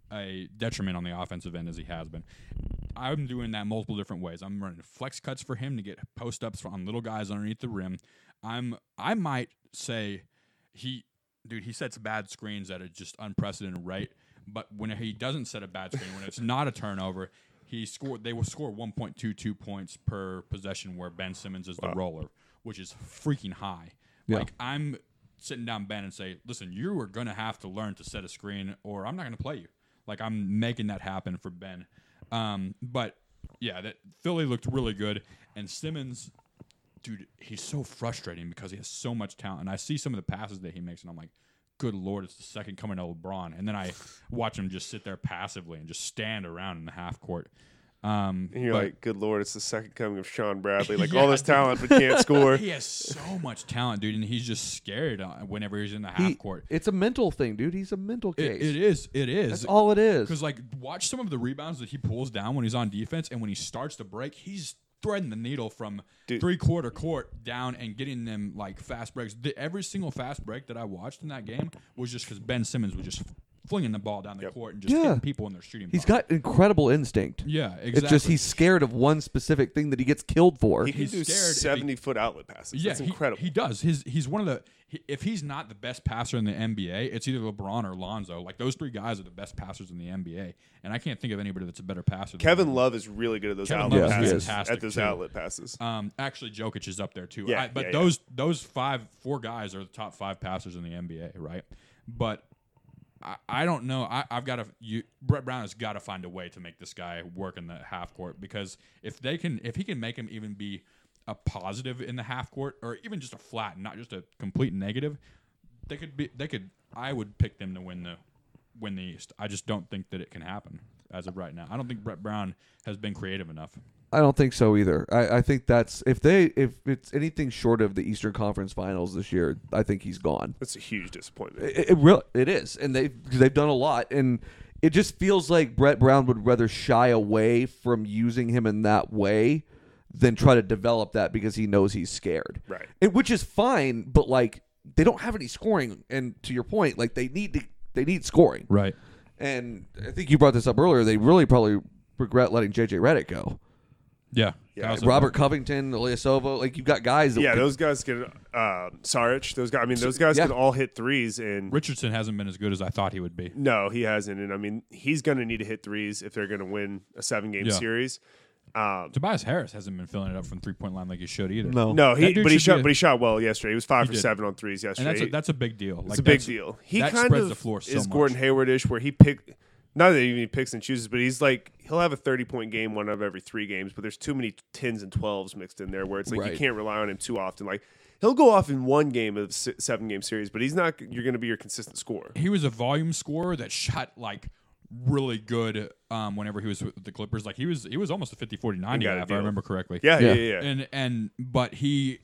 a detriment on the offensive end as he has been. I'm doing that multiple different ways. I'm running flex cuts for him to get post ups on little guys underneath the rim. I'm I might say he dude, he sets bad screens that are just unprecedented, right? But when he doesn't set a bad screen, when it's not a turnover, he scored. They will score one point two two points per possession, where Ben Simmons is the
Wow.
roller, which is freaking high.
Yeah.
Like I'm sitting down Ben and say, listen, you are gonna have to learn to set a screen, or I'm not gonna play you. Like I'm making that happen for Ben. Um, but yeah, that Philly looked really good, and Simmons, dude, he's so frustrating because he has so much talent. And I see some of the passes that he makes, and I'm like, good Lord, it's the second coming of LeBron. And then I watch him just sit there passively and just stand around in the half court. Um,
And you're
but
like, "Good Lord, it's the second coming of Sean Bradley. Like
Yeah,
all this
dude.
talent, but can't score."
he has so much talent, dude, and he's just scared uh, whenever he's in the half
He,
court.
it's a mental thing, dude. He's a mental
It,
case.
it is. It is.
That's all it is.
Because, like, watch some of the rebounds that he pulls down when he's on defense, and when he starts to break, he's threading the needle from
Dude.
three-quarter court down and getting them, like, fast breaks. The, every single fast break that I watched in that game was just because Ben Simmons was just flinging the ball down the
Yep.
court and just
Yeah.
hitting people in their shooting
He's
box.
got incredible instinct.
Yeah, exactly.
It's just he's scared of one specific thing that he gets killed for.
He can
He's
do
scared if he-
seventy foot outlet passes.
Yeah,
That's
he-
incredible.
He, does. His he's one of the. He, if he's not the best passer in the N B A, it's either LeBron or Lonzo. Like those three guys are the best passers in the N B A, and I can't think of anybody that's a better passer. than
Kevin
them.
Love is really good at those
Kevin
outlet
Love is
passes.
fantastic,
At those
too.
outlet passes.
Um, actually, Jokic is up there too.
Yeah,
I, but
yeah, yeah.
those those five four guys are the top five passers in the N B A, right? But I, I don't know. I, I've got to. You, Brett Brown has got to find a way to make this guy work in the half court, because if they can, if he can make him even be a positive in the half court, or even just a flat, not just a complete negative, they could be. They could. I would pick them to win the win the East. I just don't think that it can happen as of right now. I don't think Brett Brown has been creative enough.
I don't think so either. I, I think that's if they if it's anything short of the Eastern Conference Finals this year, I think he's gone.
That's a huge disappointment.
It, it really it is, and they they've done a lot, and it just feels like Brett Brown would rather shy away from using him in that way than try to develop that because he knows he's scared.
Right.
And which is fine, but like they don't have any scoring, and to your point, like they need to they need scoring.
Right.
And I think you brought this up earlier. They really probably regret letting J J Redick go.
Yeah.
Yeah,
That was a-
Robert Covington, Ilyasova, like you've got guys that
Yeah,
could-
those guys can. Uh, Saric, those guys. I mean, those guys
yeah.
can all hit threes. And
Richardson hasn't been as good as I thought he would be.
no, he hasn't. And I mean, he's going to need to hit threes if they're going to win a seven game
Yeah.
series. Um,
Tobias Harris hasn't been filling it up from three point line like he should either.
no.
no, he
That dude
but he
should
shot.
be a-
But he shot well yesterday. He was five
He
for
did.
seven on threes
and
yesterday.
that's a, that's a big deal.
It's
Like,
a big
that's-
deal. He
that
kind
spreads
of
the floor so
is
much.
Gordon Hayward-ish, where he pick. Not that he even picks and chooses, but he's like he'll have a thirty point game one of every three games. But there's too many tens and twelves mixed in there, where it's like you
Right.
can't rely on him too often. Like he'll go off in one game of the seven game series, but he's not. You're going to be your consistent scorer.
He was a volume scorer that shot like really good um, whenever he was with the Clippers. Like he was he was almost a fifty forty ninety
got a
guy, if I
deal.
remember correctly.
Yeah, yeah,
Yeah.
yeah. yeah.
And and but he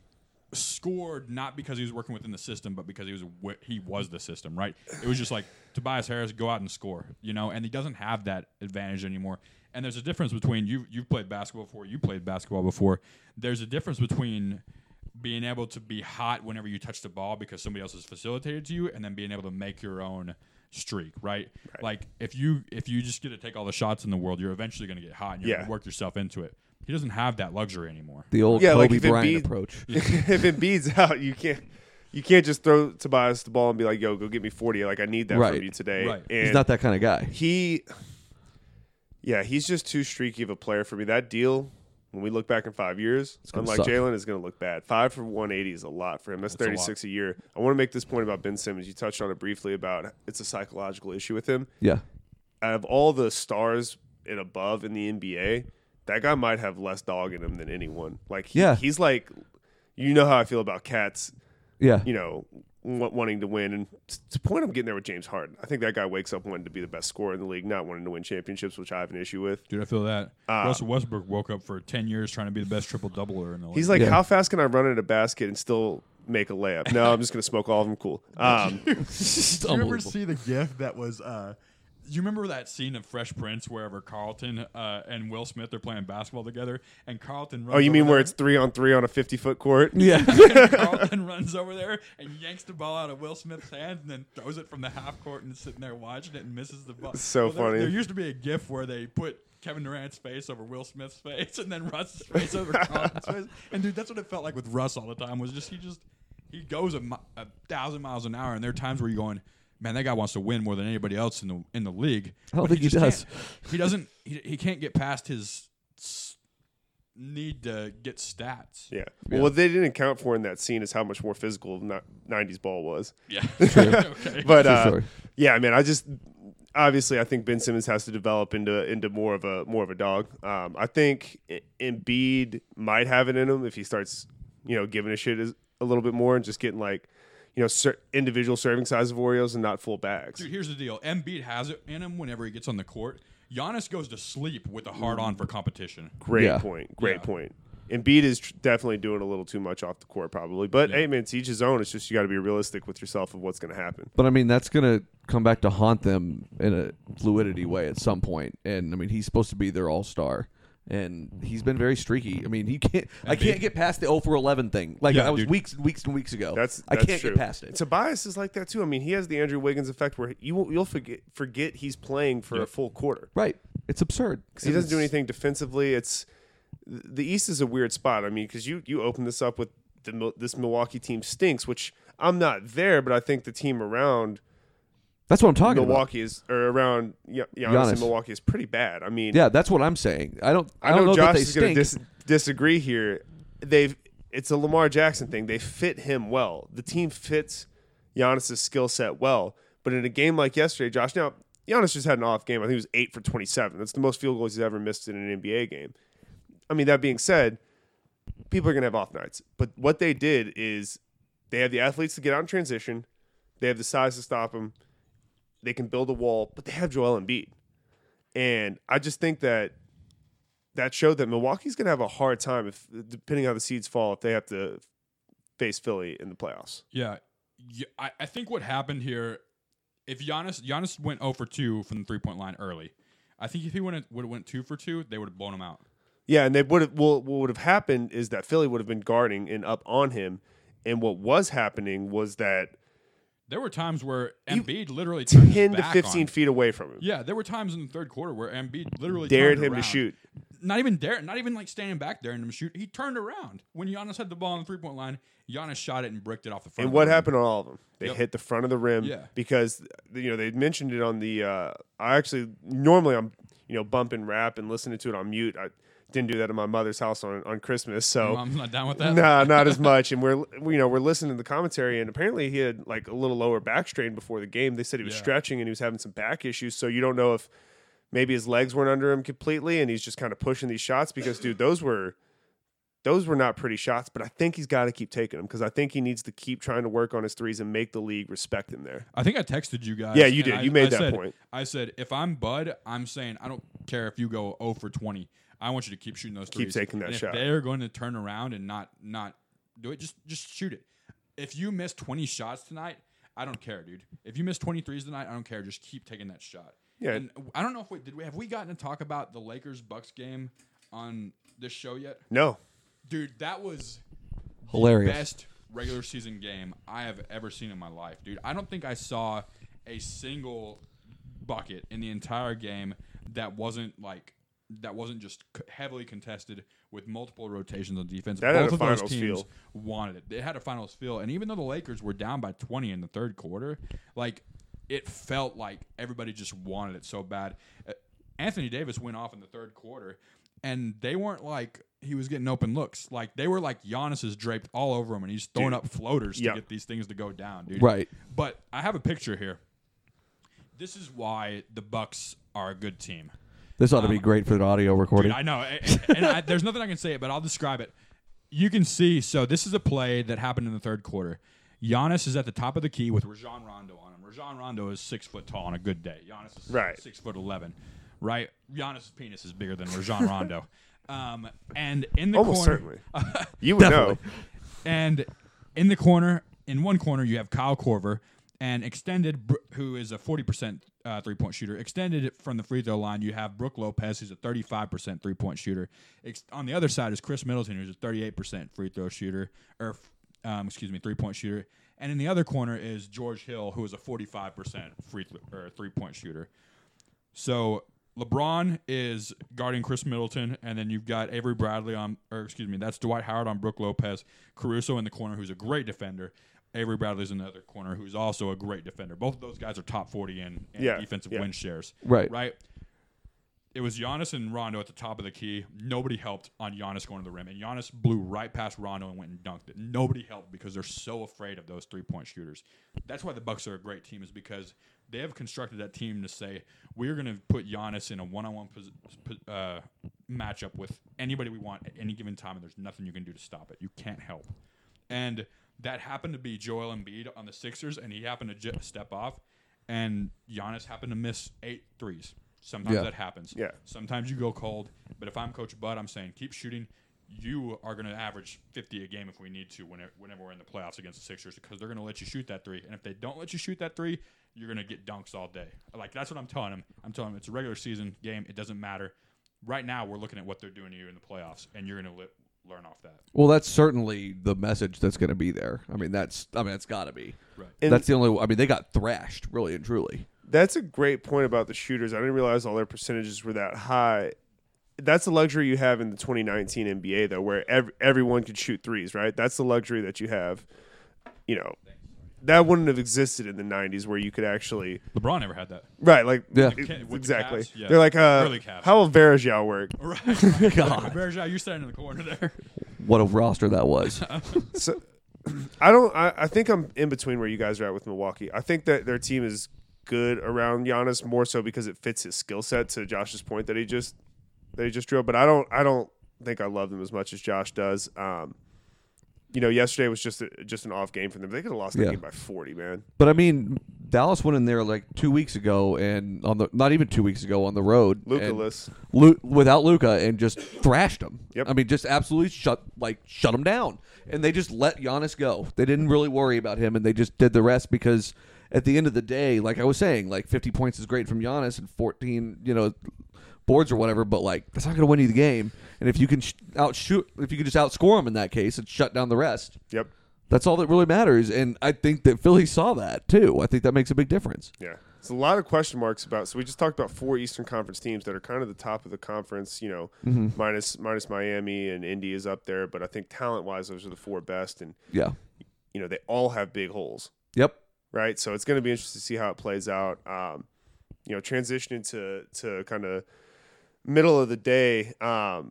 scored not because he was working within the system, but because he was wi- he was the system, right? It was just like Tobias Harris, go out and score, you know, and he doesn't have that advantage anymore. And there's a difference between you. You've played basketball before. You played basketball before. There's a difference between being able to be hot whenever you touch the ball because somebody else has facilitated to you, and then being able to make your own streak, right?
Right.
Like if you if you just get to take all the shots in the world, you're eventually going to get hot and you're
Yeah.
going to work yourself into it. He doesn't have that luxury anymore.
The old
Yeah, like
Kobe
if
Bryant
Embiid-
approach.
if Embiid's out, you can't you can't just throw Tobias the ball and be like, "Yo, go get me forty." Like I need that
Right.
from you today.
Right.
And
He's not that kind of guy.
he, yeah, he's just too streaky of a player for me. That deal, when we look back in five years,
gonna
unlike
suck.
Jalen, is going to look bad. Five for one eighty is a lot for him. That's
That's a lot.
thirty-six a, year. I want to make this point about Ben Simmons. You touched on it briefly about it's a psychological issue with him.
Yeah.
Out of all the stars and above in the N B A, that guy might have less dog in him than anyone. Like, he,
Yeah.
he's like, you know how I feel about cats,
Yeah.
you know, w- wanting to win. And t- to the point, I'm getting there with James Harden. I think that guy wakes up wanting to be the best scorer in the league, not wanting to win championships, which I have an issue with.
Dude, I feel that.
Uh,
Russell Westbrook woke up for ten years trying to be the best triple doubler in the league.
He's like,
Yeah.
how fast can I run in a basket and still make a layup? No, I'm just going to smoke all of them. Cool. Um,
It's
Do you ever
unbelievable.
see the GIF that was? Uh, you remember that scene of Fresh Prince wherever Carlton uh, and Will Smith are playing basketball together, and Carlton runs
oh, you
over
mean where
there,
it's three on three on a fifty-foot court?
Yeah.
and Carlton runs over there and yanks the ball out of Will Smith's hand and then throws it from the half court and is sitting there watching it and misses the ball.
So
Well, there-
funny.
There used to be a GIF where they put Kevin Durant's face over Will Smith's face and then Russ's face over Carlton's face. And dude, that's what it felt like with Russ all the time. Was just he just he goes a, mi- a thousand miles an hour, and there are times where you're going, man, that guy wants to win more than anybody else in the in the league.
I don't
But
think he
just
does.
can't- He doesn't. He, he can't get past his s- need to get stats.
Yeah.
Yeah.
Well, what they didn't account for in that scene is how much more physical ni- nineties ball was.
Yeah. okay.
But
True
uh,
story.
yeah, I mean, I just obviously I think Ben Simmons has to develop into into more of a more of a dog. Um, I think I- Embiid might have it in him if he starts, you know, giving a shit is- a little bit more and just getting like, you know, ser- individual serving size of Oreos and not full bags.
Dude, here's the deal. Embiid has it in him whenever he gets on the court. Giannis goes to sleep with a hard on for competition.
Great
Yeah.
point. Great
Yeah.
point. Embiid is tr- definitely doing a little too much off the court, probably. But
Yeah.
hey, man, it's each his own. It's just you got to be realistic with yourself of what's going to happen.
But I mean, that's gonna come back to haunt them in a fluidity way at some point. And I mean, he's supposed to be their all star, and he's been very streaky. I mean, he can't. I
Embiid.
can't get past the oh for eleven thing. Like
Yeah,
that was
dude.
weeks, and weeks and weeks ago.
That's,
I
that's
can't
true.
get past it.
Tobias is like that too. I mean, he has the Andrew Wiggins effect where you won't- you'll forget forget he's playing for a
Yep.
full quarter
Right. It's absurd
because he doesn't do
It's-
anything defensively. It's the East is a weird spot. I mean, because you you open this up with the, Mil- this Milwaukee team stinks, which I'm not there, but I think the team around
That's what I'm talking about.
Milwaukee is or around Gi- Giannis,
Giannis.
and Milwaukee is pretty bad. I mean,
Yeah, that's what I'm saying. I don't. I,
I know,
don't know
Josh
that they
is going
stink.
to dis- disagree here. They've it's a Lamar Jackson thing. They fit him well. The team fits Giannis' skill set well. But in a game like yesterday, Josh, now Giannis just had an off game. I think he was eight for twenty-seven. That's the most field goals he's ever missed in an N B A game. I mean, that being said, people are going to have off nights. But what they did is they have the athletes to get out in transition. They have the size to stop them. They can build a wall, but they have Joel Embiid. And I just think that that showed that Milwaukee's going to have a hard time, if depending on how the seeds fall, if they have to face Philly in the playoffs.
Yeah. Yeah, I, I think what happened here, if Giannis Giannis went zero for two from the three point line early, I think if he would have went two for two, they would have blown him out.
Yeah, and they would have. Well, what would have happened is that Philly would have been guarding and up on him, and what was happening was that
There were times where
He-
Embiid literally turned his
ten to
back
fifteen
on.
feet away from him,
Yeah, there were times in the third quarter where Embiid literally
dared
turned
him
around.
to shoot.
Not even dare, not even like standing back there and him shoot. He turned around when Giannis had the ball on the three point line. Giannis shot it and bricked it off the front.
And
of
what
the rim.
happened on all of them? They
Yep.
hit the front of the rim
Yeah.
because you know they mentioned it on the. Uh, I actually normally I'm you know bumping rap and listening to it on mute. I didn't do that in my mother's house on on Christmas, so.
Your mom's not down with that.
Nah, not as much. And we're we- you know we're listening to the commentary, and apparently he had like a little lower back strain before the game. They said he was
Yeah.
stretching and he was having some back issues. So you don't know if maybe his legs weren't under him completely, and he's just kind of pushing these shots because, dude, those were those were not pretty shots. But I think he's got to keep taking them because I think he needs to keep trying to work on his threes and make the league respect him there.
I think I texted you guys.
Yeah, you
and
did.
I-
You made
I
that
said-
point.
I said, if I'm Bud, I'm saying I don't care if you go zero for twenty. I want you to keep shooting those
Keep
threes.
taking that
and
shot.
If they're going to turn around and not not do it, just just shoot it. If you miss twenty shots tonight, I don't care, dude. If you miss twenty threes tonight, I don't care. Just keep taking that shot.
Yeah.
And I don't know if we did we have we gotten to talk about the Lakers Bucks game on this show yet?
No.
Dude, that was
Hilarious.
the best regular season game I have ever seen in my life, dude. I don't think I saw a single bucket in the entire game that wasn't like that wasn't just c- heavily contested with multiple rotations on defense.
That had
Both
a
of those
finals
teams
feel.
wanted it. They had a finals feel, and even though the Lakers were down by twenty in the third quarter, like it felt like everybody just wanted it so bad. Uh, Anthony Davis went off in the third quarter, and they weren't like he was getting open looks. Like they were like Giannis is draped all over him, and he's throwing
Dude.
up floaters
Yep.
to get these things to go down, dude.
Right.
But I have a picture here. This is why the Bucks are a good team.
This ought to be
Um,
great for the audio recording.
Dude, I know, and, and I, there's nothing I can say it, but I'll describe it. You can see. So this is a play that happened in the third quarter. Giannis is at the top of the key with Rajon Rondo on him. Rajon Rondo is six foot tall on a good day. Giannis is
Right.
six foot eleven. Right? Giannis' penis is bigger than Rajon Rondo. Um, and in the
Almost
corner,
certainly. You would
Definitely.
know.
and in the corner, in one corner, you have Kyle Korver and extended, Br- who is a forty percent uh, three-point shooter. Extended from the free throw line, you have Brook Lopez, who's a thirty-five percent three-point shooter. Ex- on the other side is Chris Middleton, who's a thirty-eight percent free throw shooter, or um, excuse me, three-point shooter. And in the other corner is George Hill, who is a forty-five percent free th- or three-point shooter. So LeBron is guarding Chris Middleton, and then you've got Avery Bradley on, or excuse me, that's Dwight Howard on Brook Lopez, Caruso in the corner, who's a great defender. Avery Bradley's in the other corner, who's also a great defender. Both of those guys are top forty in, in
Yeah,
defensive
yeah.
win shares.
Right.
Right. It was Giannis and Rondo at the top of the key. Nobody helped on Giannis going to the rim, and Giannis blew right past Rondo and went and dunked it. Nobody helped because they're so afraid of those three-point shooters. That's why the Bucks are a great team, is because they have constructed that team to say we're going to put Giannis in a one-on-one pos- pos- uh, matchup with anybody we want at any given time, and there's nothing you can do to stop it. You can't help. And that happened to be Joel Embiid on the Sixers, and he happened to j- step off, and Giannis happened to miss eight threes. Sometimes
Yeah.
that happens.
Yeah.
Sometimes you go cold, but if I'm Coach Bud, I'm saying keep shooting. You are going to average fifty a game if we need to whenever, whenever we're in the playoffs against the Sixers, because they're going to let you shoot that three. And if they don't let you shoot that three, you're going to get dunks all day. Like, that's what I'm telling him. I'm telling him it's a regular season game. It doesn't matter. Right now, we're looking at what they're doing to you in the playoffs, and you're going to li- learn off that.
Well, that's certainly the message that's going to be there. I mean, that's I mean, it's got to be.
Right.
And
That's the only. I mean, they got thrashed, really and truly.
that's a great point about the shooters. I didn't realize all their percentages were that high. That's the luxury you have in the twenty nineteen N B A, though, where ev- everyone could shoot threes, right? That's the luxury that you have. You know, that wouldn't have existed in the nineties, where you could actually
LeBron never had that.
right, like
Yeah.
e-
With the
exactly.
Cavs? Yeah.
They're like, uh,
Early Cavs.
how will Verajao work?
Right.
God.
Bergeron, you're standing in the corner there.
What a roster that was.
So, I don't. I, I think I'm in between where you guys are at with Milwaukee. I think that their team is good around Giannis, more so because it fits his skill set. To Josh's point that he just that he just drilled, but I don't. I don't think I love them as much as Josh does. Um, you know, yesterday was just a, just an off game for them. They could have lost that
Yeah.
game by forty, man.
But I mean, Dallas went in there like two weeks ago, and on the not even two weeks ago on the road, and
Luka-less.
Lu- without Luca, and just thrashed them.
Yep.
I mean, just absolutely shut like shut them down, and they just let Giannis go. They didn't really worry about him, and they just did the rest because at the end of the day, like I was saying, like fifty points is great from Giannis and fourteen, you know, boards or whatever, but like that's not going to win you the game. And if you can sh- outshoot, if you can just outscore them in that case and shut down the rest,
Yep.
that's all that really matters. And I think that Philly saw that too. I think that makes a big difference.
Yeah. It's a lot of question marks about. So we just talked about four Eastern Conference teams that are kind of the top of the conference. You know,
Mm-hmm.
minus minus Miami and Indy is up there, but I think talent wise, those are the four best. And
Yeah.
you know, they all have big holes.
Yep.
Right. So it's going to be interesting to see how it plays out. Um, you know, transitioning to to kind of middle of the day. Um,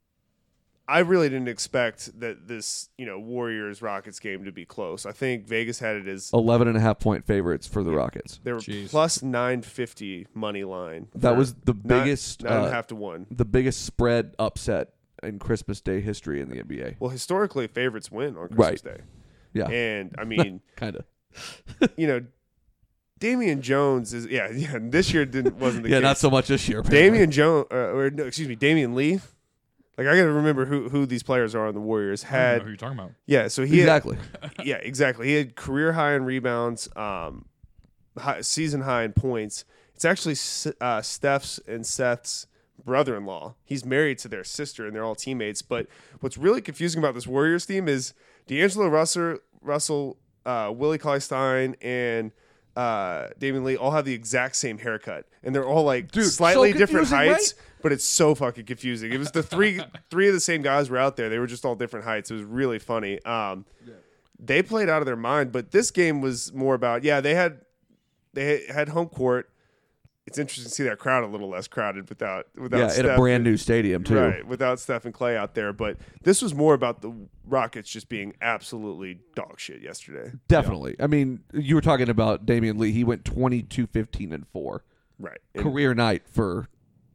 I really didn't expect that this, you know, Warriors Rockets game to be close. I think Vegas had it as
eleven and a half point favorites for the Rockets.
they were
Jeez.
plus nine fifty money line.
That
for
was the
nine-
biggest,
nine and a
uh,
half to one.
the biggest spread upset in Christmas Day history in the N B A.
Well, historically, favorites win on Christmas Day,
Yeah,
and I mean,
kind of.
you know, Damian Jones is yeah yeah. This year didn't wasn't the
Yeah,
case.
not so much this year. apparently.
Damian Jones, uh, or no, excuse me, Damian Lee. Like I got to remember who who these players are on the Warriors.
I don't know
Had
who you're talking about.
yeah, so he
exactly.
had, yeah exactly. He had career high in rebounds, um, high, season high in points, It's actually uh, Steph's and Seth's brother-in-law. He's married to their sister, and they're all teammates. But what's really confusing about this Warriors team is D'Angelo Russell, Russell, uh, Willie Cauley-Stein, and uh, Damian Lee all have the exact same haircut, and they're all like
Dude,
slightly
so
different
confusing,
heights.
right?
But it's so fucking confusing. It was the three three of the same guys were out there. They were just all different heights. It was really funny. Um, yeah. They played out of their mind, but this game was more about yeah. They had they had home court. It's interesting to see that crowd a little less crowded without without
yeah
Steph
in a brand
and,
new stadium too.
Right, without Steph and Clay out there. But this was more about the Rockets just being absolutely dog shit yesterday.
Definitely. Yeah. I mean, you were talking about Damian Lee. He went twenty-two, fifteen, and four.
Right, and
career night for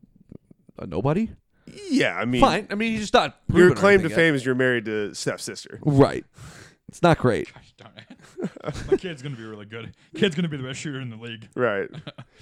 a nobody.
Yeah, I mean,
fine. I mean, he's just not.
Your claim to
yet.
fame is you're married to Steph's sister.
Right. It's not great.
Gosh darn it. My kid's gonna be really good. Kid's gonna be the best shooter in the league.
Right.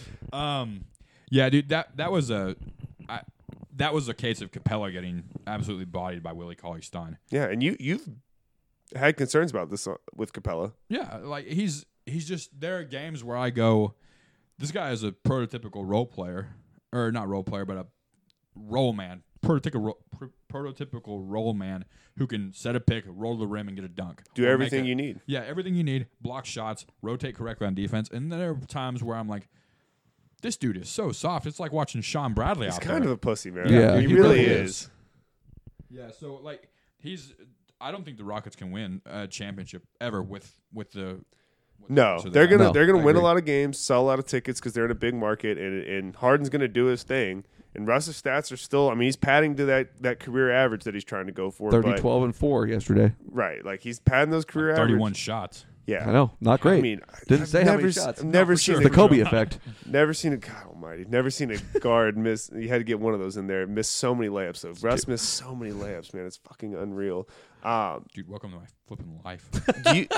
um, yeah, dude. That that was a, I, that was a case of Capella getting absolutely bodied by Willie Cauley-Stein.
Yeah, and you you've had concerns about this with Capella.
Yeah, like he's he's just there are games where I go, this guy is a prototypical role player, or not role player, but a role man, prototypical ro- pro- prototypical role man who can set a pick, roll the rim, and get a dunk.
Do
Or
everything
make a-
you need.
Yeah, everything you need. Block shots, rotate correctly on defense, and then there are times where I'm like, this dude is so soft. It's like watching Sean Bradley
He's
out
kind
there.
of a pussy, man.
Yeah,
he,
he
really
really
is.
is.
Yeah, so like he's. I don't think the Rockets can win a championship ever with with the. With
No,
the
they're gonna
No,
they're gonna
I
win a
agree.
lot of games, sell a lot of tickets because they're in a big market, and and Harden's gonna do his thing. And Russ's stats are still. I mean, he's padding to that, that career average that he's trying to go for.
thirty,
but,
twelve, and four yesterday.
right, like he's padding those career
thirty-one
average.
shots.
Yeah,
I know. Not great.
I mean,
Didn't
I've
say how
never
many
s-
shots.
I've never
for
seen
sure.
a,
The Kobe effect.
never seen a God Almighty, never seen a guard miss. You had to get one of those in there. Miss so many layups. So Russ missed so many layups, man. It's fucking unreal. Um,
Dude, welcome to my flipping life.
do you,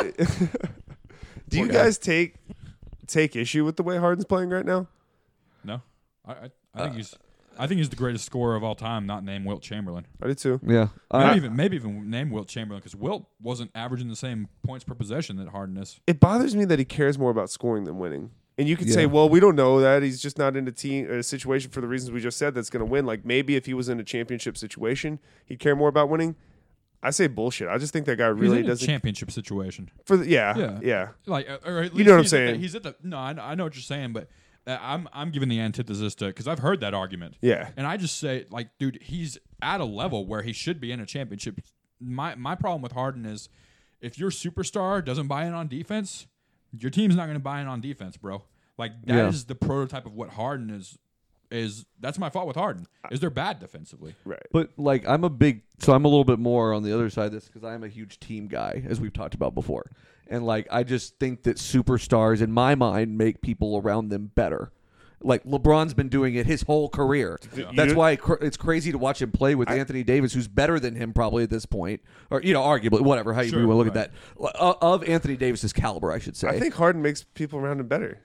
do you
guy.
guys take take issue with the way Harden's playing right now?
No, I I, I think he's I think he's the greatest scorer of all time. Not named Wilt Chamberlain.
I did too.
Yeah.
Maybe
Uh,
even maybe even name Wilt Chamberlain because Wilt wasn't averaging the same points per possession that Harden is.
It bothers me that he cares more about scoring than winning. And you could
Yeah.
say, well, we don't know that. He's just not in a team a situation for the reasons we just said that's going to win. Like maybe if he was in a championship situation, he'd care more about winning. I say bullshit. I just think that guy
He's
really
in a
doesn't.
championship situation.
for the, yeah,
Yeah.
yeah,
Like, uh, or at
You
least
know what I'm
he's at the-
saying.
he's at the no. I know, I know what you're saying, but uh, I'm I'm giving the antithesis to because I've heard that argument.
yeah.
And I just say, like, dude, he's at a level where he should be in a championship. My my problem with Harden is if your superstar doesn't buy in on defense, your team's not going to buy in on defense, bro. Like that is
Yeah.
the prototype of what Harden is. Is that's my fault with Harden? Is they're bad defensively?
Right.
But like I'm a big, so I'm a little bit more on the other side of this because I'm a huge team guy, as we've talked about before, and like I just think that superstars, in my mind, make people around them better. Like LeBron's been doing it his whole career.
Yeah.
That's
You-
why cr- it's crazy to watch him play with Anthony Davis, who's better than him probably at this point, or you know, arguably, whatever. How you
Sure,
want to look
right.
at that uh, of Anthony Davis's caliber, I should say.
I think Harden makes people around him better.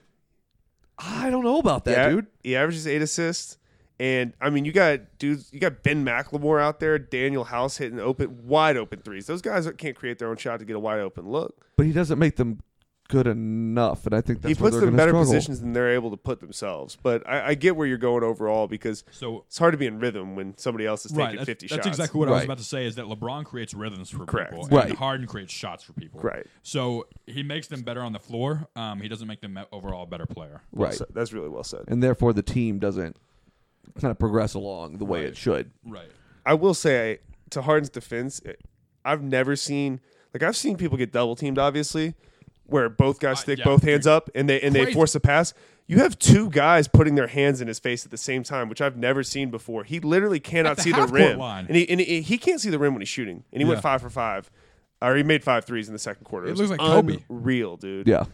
I don't know about that,
yeah,
dude.
He averages eight assists. And I mean, you got dudes, you got Ben McLemore out there, Daniel House hitting open, wide open threes. Those guys can't create their own shot to get a wide open look.
But he doesn't make them good enough, and I think that's
He
where
puts
they're
them in
gonna
better
struggle.
positions than they're able to put themselves. But I, I get where you're going overall because
So
it's hard to be in rhythm when somebody else is taking
right, that's,
fifty
that's
shots.
exactly what I was
Right.
about to say. Is that LeBron creates rhythms for
Correct.
people,
Right.
and Harden creates shots for people.
Right.
So he makes them better on the floor. Um, he doesn't make them overall a better player.
Well
Right.
said. That's really well said.
And therefore the team doesn't kind of progress along the way
Right.
it should.
Right.
I will say, to Harden's defense, I've never seen like I've seen people get double teamed, obviously, where both guys
Uh,
stick
yeah,
both hands
dude.
up and they and they
Crazy.
force a pass. You have two guys putting their hands in his face at the same time, which I've never seen before. He literally cannot
the
see the
half-court
rim,
line.
and he and he, he can't see the rim when he's shooting. And he went
Yeah.
five for five, or he made five threes in the second quarter.
It
was
looks like Kobe.
unreal, dude.
Yeah.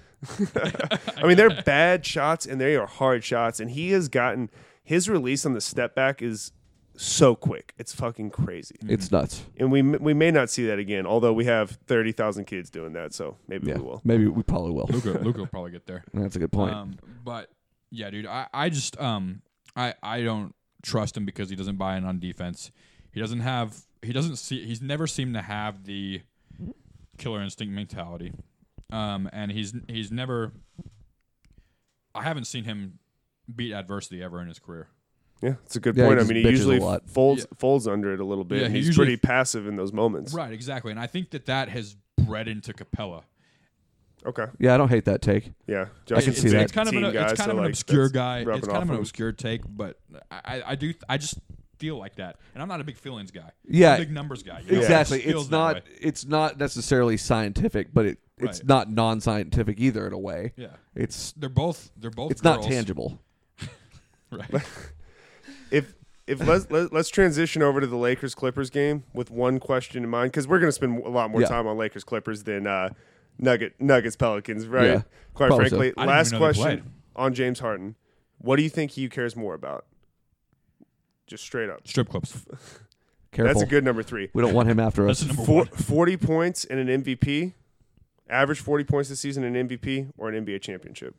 I mean, they're bad shots and they are hard shots, and he has gotten his release on the step back is so quick. It's fucking crazy.
It's nuts.
And we we may not see that again, although we have thirty thousand kids doing that, so maybe
Yeah.
we will.
Maybe we probably will.
Luka, Luka will probably get there.
That's a good point.
Um, but yeah, dude, I, I just um I I don't trust him because he doesn't buy in on defense. He doesn't have he doesn't see he's never seemed to have the killer instinct mentality. Um, and he's he's never I haven't seen him beat adversity ever in his career.
Yeah, it's a good
Yeah, he
point. I
just
mean, he
bitches a
usually
lot.
folds
Yeah.
folds under it a little bit,
Yeah,
and
he
he's
usually-
pretty passive in those moments.
Right, exactly. And I think that that has bred into Capella.
Okay.
Yeah, I don't hate that take.
Yeah.
I can
it's,
see
it's,
that.
It's kind of an,
Team guy,
it's kind
so,
of an
like,
obsure
that's
guy.
rubbing
It's kind
off
of an
him.
obscure take, but I, I do I just feel like that, and I'm not a big feelings guy.
Yeah.
I'm a big numbers guy. You know?
Exactly.
It feels
It's
that
not
way.
it's not necessarily scientific, but it it's
Right.
not non-scientific either in a way.
Yeah,
It's
they're both they're both.
it's not
girls.
tangible.
Right.
If if let's let, let's transition over to the Lakers Clippers game with one question in mind, because we're going to spend a lot more
Yeah.
time on Lakers Clippers than uh, Nugget Nuggets Pelicans, right?
Yeah,
Quite
probably so.
frankly,
I didn't
last
even know they
question
played.
on James Harden. What do you think he cares more about? Just straight up.
Strip clubs.
Careful.
That's a good number three.
We don't want him after
That's
us.
the number
Four,
one.
forty points and an M V P, average forty points this season, an M V P, or an N B A championship.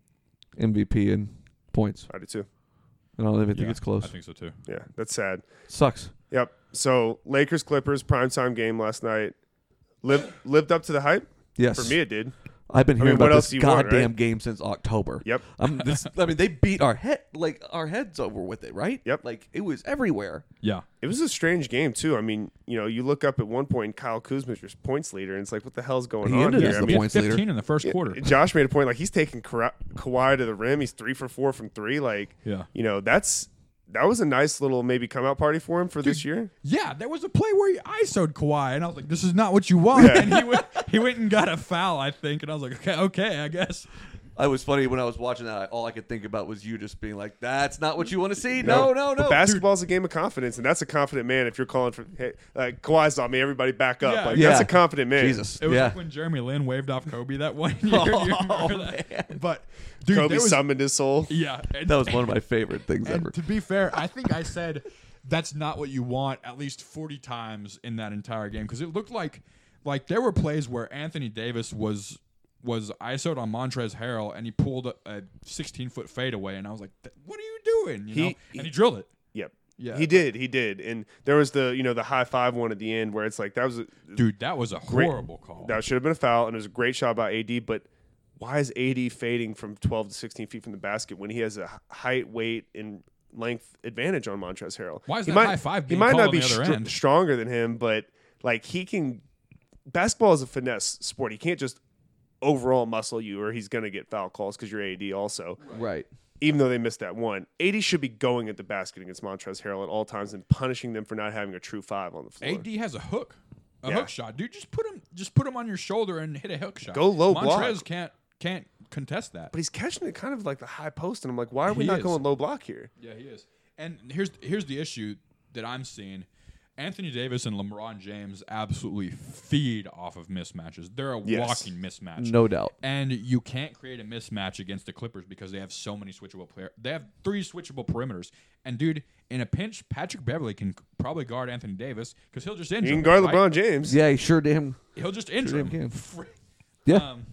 M V P and points.
I do too.
I don't even think
Yeah,
it's close.
I think so too.
Yeah, that's sad.
Sucks.
Yep. So Lakers Clippers primetime game last night. Lived lived up to the hype.
Yes.
For me, it did.
I've been
I mean,
hearing
what
about
else
this
do you want,
goddamn
right?
game since October.
Yep.
Um, this, I mean, they beat our head, like our heads over with it, right?
Yep.
Like it was everywhere.
Yeah.
It was a strange game too. I mean, you know, you look up at one point, Kyle Kuzma's your points leader, and it's like, what the hell's going
He
on
ended
here?
as
I
the
mean,
points leader.
fifteen in the first quarter.
Josh made a point like he's taking Ka- Kawhi to the rim. He's three for four from three. Like,
Yeah.
you know, that's that was a nice little maybe come out party for him for this year.
Yeah, there was a play where he I S O'd Kawhi, and I was like, "This is not what you want."
Yeah.
And he went, he went and got a foul, I think, and I was like, "Okay, okay, I guess."
I was funny when I was watching that. All I could think about was you just being like, "That's not what you want to see." No, no, no.
But basketball's a game of confidence, and that's a confident man. If you're calling for, hey, like Kawhi's on me, everybody back up.
Yeah.
like
Yeah.
that's a confident man.
Jesus.
It was
yeah.
like when Jeremy Lin waved off Kobe that one year. You remember that? But dude,
Kobe
there was,
summoned his soul.
yeah, and,
That was one of my favorite things
and
ever.
to be fair, I think I said that's not what you want at least forty times in that entire game because it looked like like there were plays where Anthony Davis was was I S O'd on Montrezl Harrell and he pulled a, a sixteen foot fadeaway and I was like, "What are you doing?" You
He-
know, and he drilled it.
Yep.
Yeah.
He did. He did. And there was the you know the high five one at the end where it's like that was a,
Dude, that was a
Great.
horrible call.
that should have been a foul, and it was a great shot by A D. But why is A D fading from twelve to sixteen feet from the basket when he has a h- height, weight, and length advantage on Montrezl Harrell?
Why is
he
that
might,
high five
He
being
might
called
not
on
be
the other
str-
end?
stronger than him, but like he can. Basketball is a finesse sport. He can't just overall muscle you, or he's going to get foul calls because you're A D also.
Right.
Even though they missed that one, A D should be going at the basket against Montrezl Harrell at all times and punishing them for not having a true five on the floor.
A D has a hook, a
Yeah.
hook shot, dude. Just put him, just put him on your shoulder and hit a hook shot.
Go low
Montrez
block.
can't can't contest that.
But he's catching it kind of like the high post, and I'm like, why are we
He
not
is.
going low block here?
Yeah, he is. And here's here's the issue that I'm seeing. Anthony Davis and LeBron James absolutely feed off of mismatches. They're a
Yes.
walking mismatch.
No doubt.
And you can't create a mismatch against the Clippers because they have so many switchable players. They have three switchable perimeters. And dude, in a pinch, Patrick Beverly can probably guard Anthony Davis because he'll just injure
You can
him,
guard
right?
LeBron James.
Yeah, he sure damn.
He'll just injure
damn
him.
can.
Fr-
Yeah.
Um,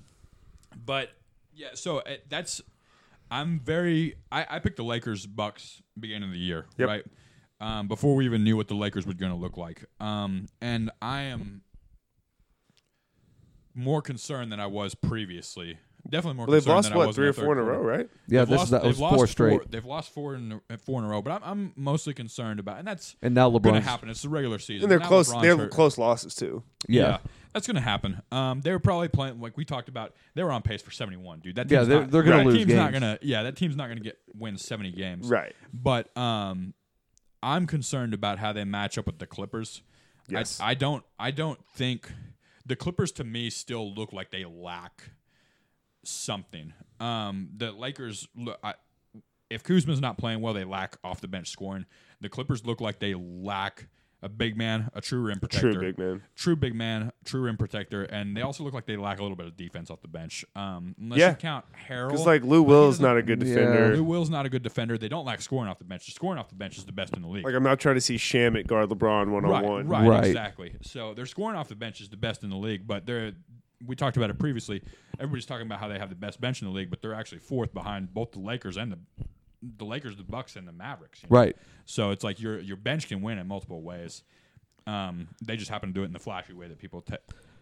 but yeah, so uh, that's I'm very. I, I picked the Lakers Bucks beginning of the year,
Yep.
right? Um, before we even knew what the Lakers were going to look like, um, and I am more concerned than I was previously. Definitely more.
Well, they've
concerned
lost
than I
what
was
three
in
or
the
four in a
third
row,
quarter.
right?
Yeah,
They've
this
lost,
is that
they've
was
lost
four straight.
They've lost four in a, four in a row, but I'm I'm mostly concerned about, and that's
And now
going to
LeBron's.
happen. It's the regular season.
And they're
Now
close.
LeBron's
They're
hurt.
close losses too.
Yeah.
That's going to happen. Um, they were probably playing like we talked about. They were on pace for seventy-one, dude. That
Yeah,
team's
they're-
not,
they're gonna
that
lose
team's not
games.
gonna. Yeah, that team's not gonna get win seventy games.
Right.
But um, I'm concerned about how they match up with the Clippers.
Yes.
I, I don't. I don't think the Clippers to me still look like they lack something. Um, the Lakers. Look, I, if Kuzma's not playing well, they lack off the bench scoring. The Clippers look like they lack a big man, a true rim protector,
True big man.
true big man, true rim protector, and they also look like they lack a little bit of defense off the bench. Um, unless
Yeah.
you count Harrell,
Because like Lou
but he
Will's
doesn't-
not a good
Yeah.
defender.
Lou Will's not a good defender. They don't lack scoring off the bench. The scoring off the bench is the best in the league.
Like I'm not trying to see Shamit guard LeBron one on
right,
one.
right,
Right.
exactly. So their scoring off the bench is the best in the league, but they're. We talked about it previously. Everybody's talking about how they have the best bench in the league, but they're actually fourth behind both the Lakers and the the Lakers, the Bucks, and the Mavericks. you know?
Right.
So it's like your your bench can win in multiple ways. Um, they just happen to do it in the flashy way that people te-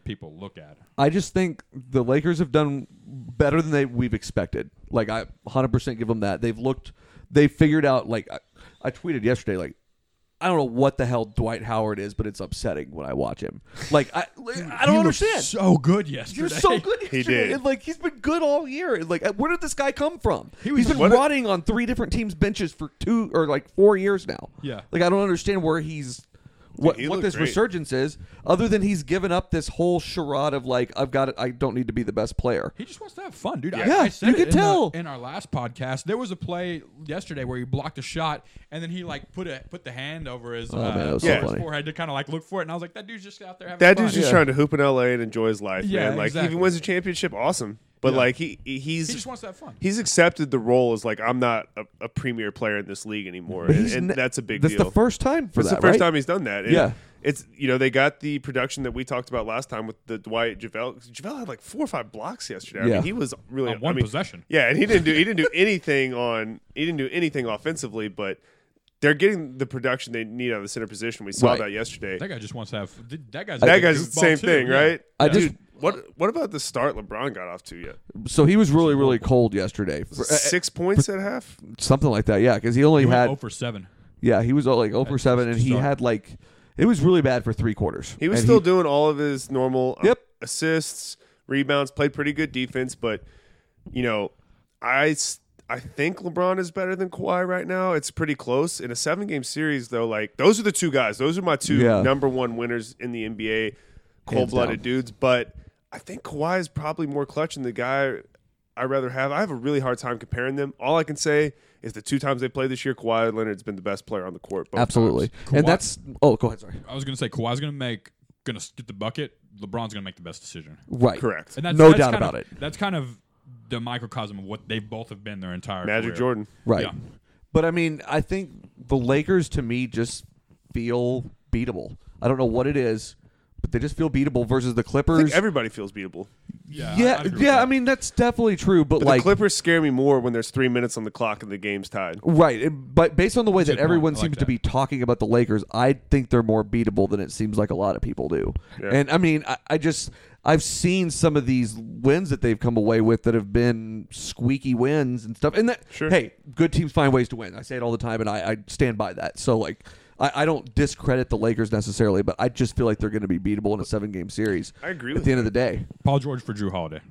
people look at.
I just think the Lakers have done better than they we've expected. Like I one hundred percent give them that. They've looked, they figured out. Like I, I tweeted yesterday, like I don't know what the hell Dwight Howard is, but it's upsetting when I watch him. Like I, I don't
He
understand.
looked so good yesterday.
He was so good yesterday.
He did.
And like he's been good all year. Like where did this guy come from?
He was-
he's been
what-
rotting on three different teams' benches for two or like four years now.
Yeah.
Like I don't understand where he's what
he
what
looked
this
great.
resurgence is, other than he's given up this whole charade of like I've got it. I don't need to be the best player.
He just wants to have fun, dude. I,
Yeah,
I said
you
it
could
in
tell.
The, in our last podcast. There was a play yesterday where he blocked a shot and then he like put a put the hand over his,
Oh,
uh,
man, that was so
over his
funny.
forehead to kind of like look for it. And I was like, that dude's just out there having
That
fun.
dude's just
Yeah.
trying to hoop in L A and enjoy his life,
Yeah,
man. Like
exactly.
if he wins a championship, awesome. But
Yeah.
like he he- he's
He just wants to have fun.
he's accepted the role as like I'm not a, a premier player in this league anymore,
But
and,
he's
and
ne-
that's a big
That's
deal.
the first time for
It's
that,
the first
right?
time he's done that. And
Yeah.
It's you know they got the production that we talked about last time with the Dwight JaVale. JaVale had like four or five blocks yesterday. I
Yeah.
mean he was really
On one
I mean,
possession.
Yeah, and he didn't do he didn't do anything on he didn't do anything offensively, but they're getting the production they need out of the center position. We saw
Right.
that yesterday.
That guy just wants to have. That guy's
That
a
guy's the
goofball
same
too.
thing,
Yeah.
right?
I
Yeah.
just-
Dude, what what about the start LeBron got off to yet?
So he was really really cold yesterday. For, uh,
Six points at half.
something like that. Yeah, because he only
He went
had
zero for seven.
yeah he was uh, like zero for seven, and he
start.
had like it was really bad for three quarters.
He was
And
still doing all of his normal um,
Yep.
assists, rebounds, played pretty good defense, but you know, I s- I think LeBron is better than Kawhi right now. It's pretty close in a seven game series though. Like those are the two guys. Those are my two
Yeah.
number one winners in the N B A, cold blooded
down.
dudes. But I think Kawhi is probably more clutch than the guy I'd rather have. I have a really hard time comparing them. All I can say is the two times they played this year, Kawhi Leonard's been the best player on the court. Both
Absolutely,
times.
and
Kawhi-
that's oh go ahead sorry
I was gonna say Kawhi's gonna make gonna get the bucket. LeBron's gonna make the best decision.
right
Correct.
And that's,
No
that's
doubt
kind
about
of-
it.
That's kind of the microcosm of what they both have been their entire
Magic
career.
Jordan.
right.
Yeah.
But I mean, I think the Lakers to me just feel beatable. I don't know what it is, but they just feel beatable versus the
I
Clippers.
think everybody feels beatable.
Yeah,
yeah,
I'd agree with
yeah.
that.
I mean, that's definitely true. But,
But
like,
the Clippers scare me more when there's three minutes on the clock and the game's tied.
right? it- But based on the way
Good
that
point.
everyone
I like
seems to
that.
be talking about the Lakers, I think they're more beatable than it seems like a lot of people do.
Yeah.
And I mean, I, I just I've seen some of these wins that they've come away with that have been squeaky wins and stuff. And that
Sure.
hey, good teams find ways to win. I say it all the time, and I, I stand by that. So like. I, I don't discredit the Lakers necessarily, but I just feel like they're going to be beatable in a seven-game series.
I agree
At
with
the end
you.
of the day,
Paul George for Drew Holiday.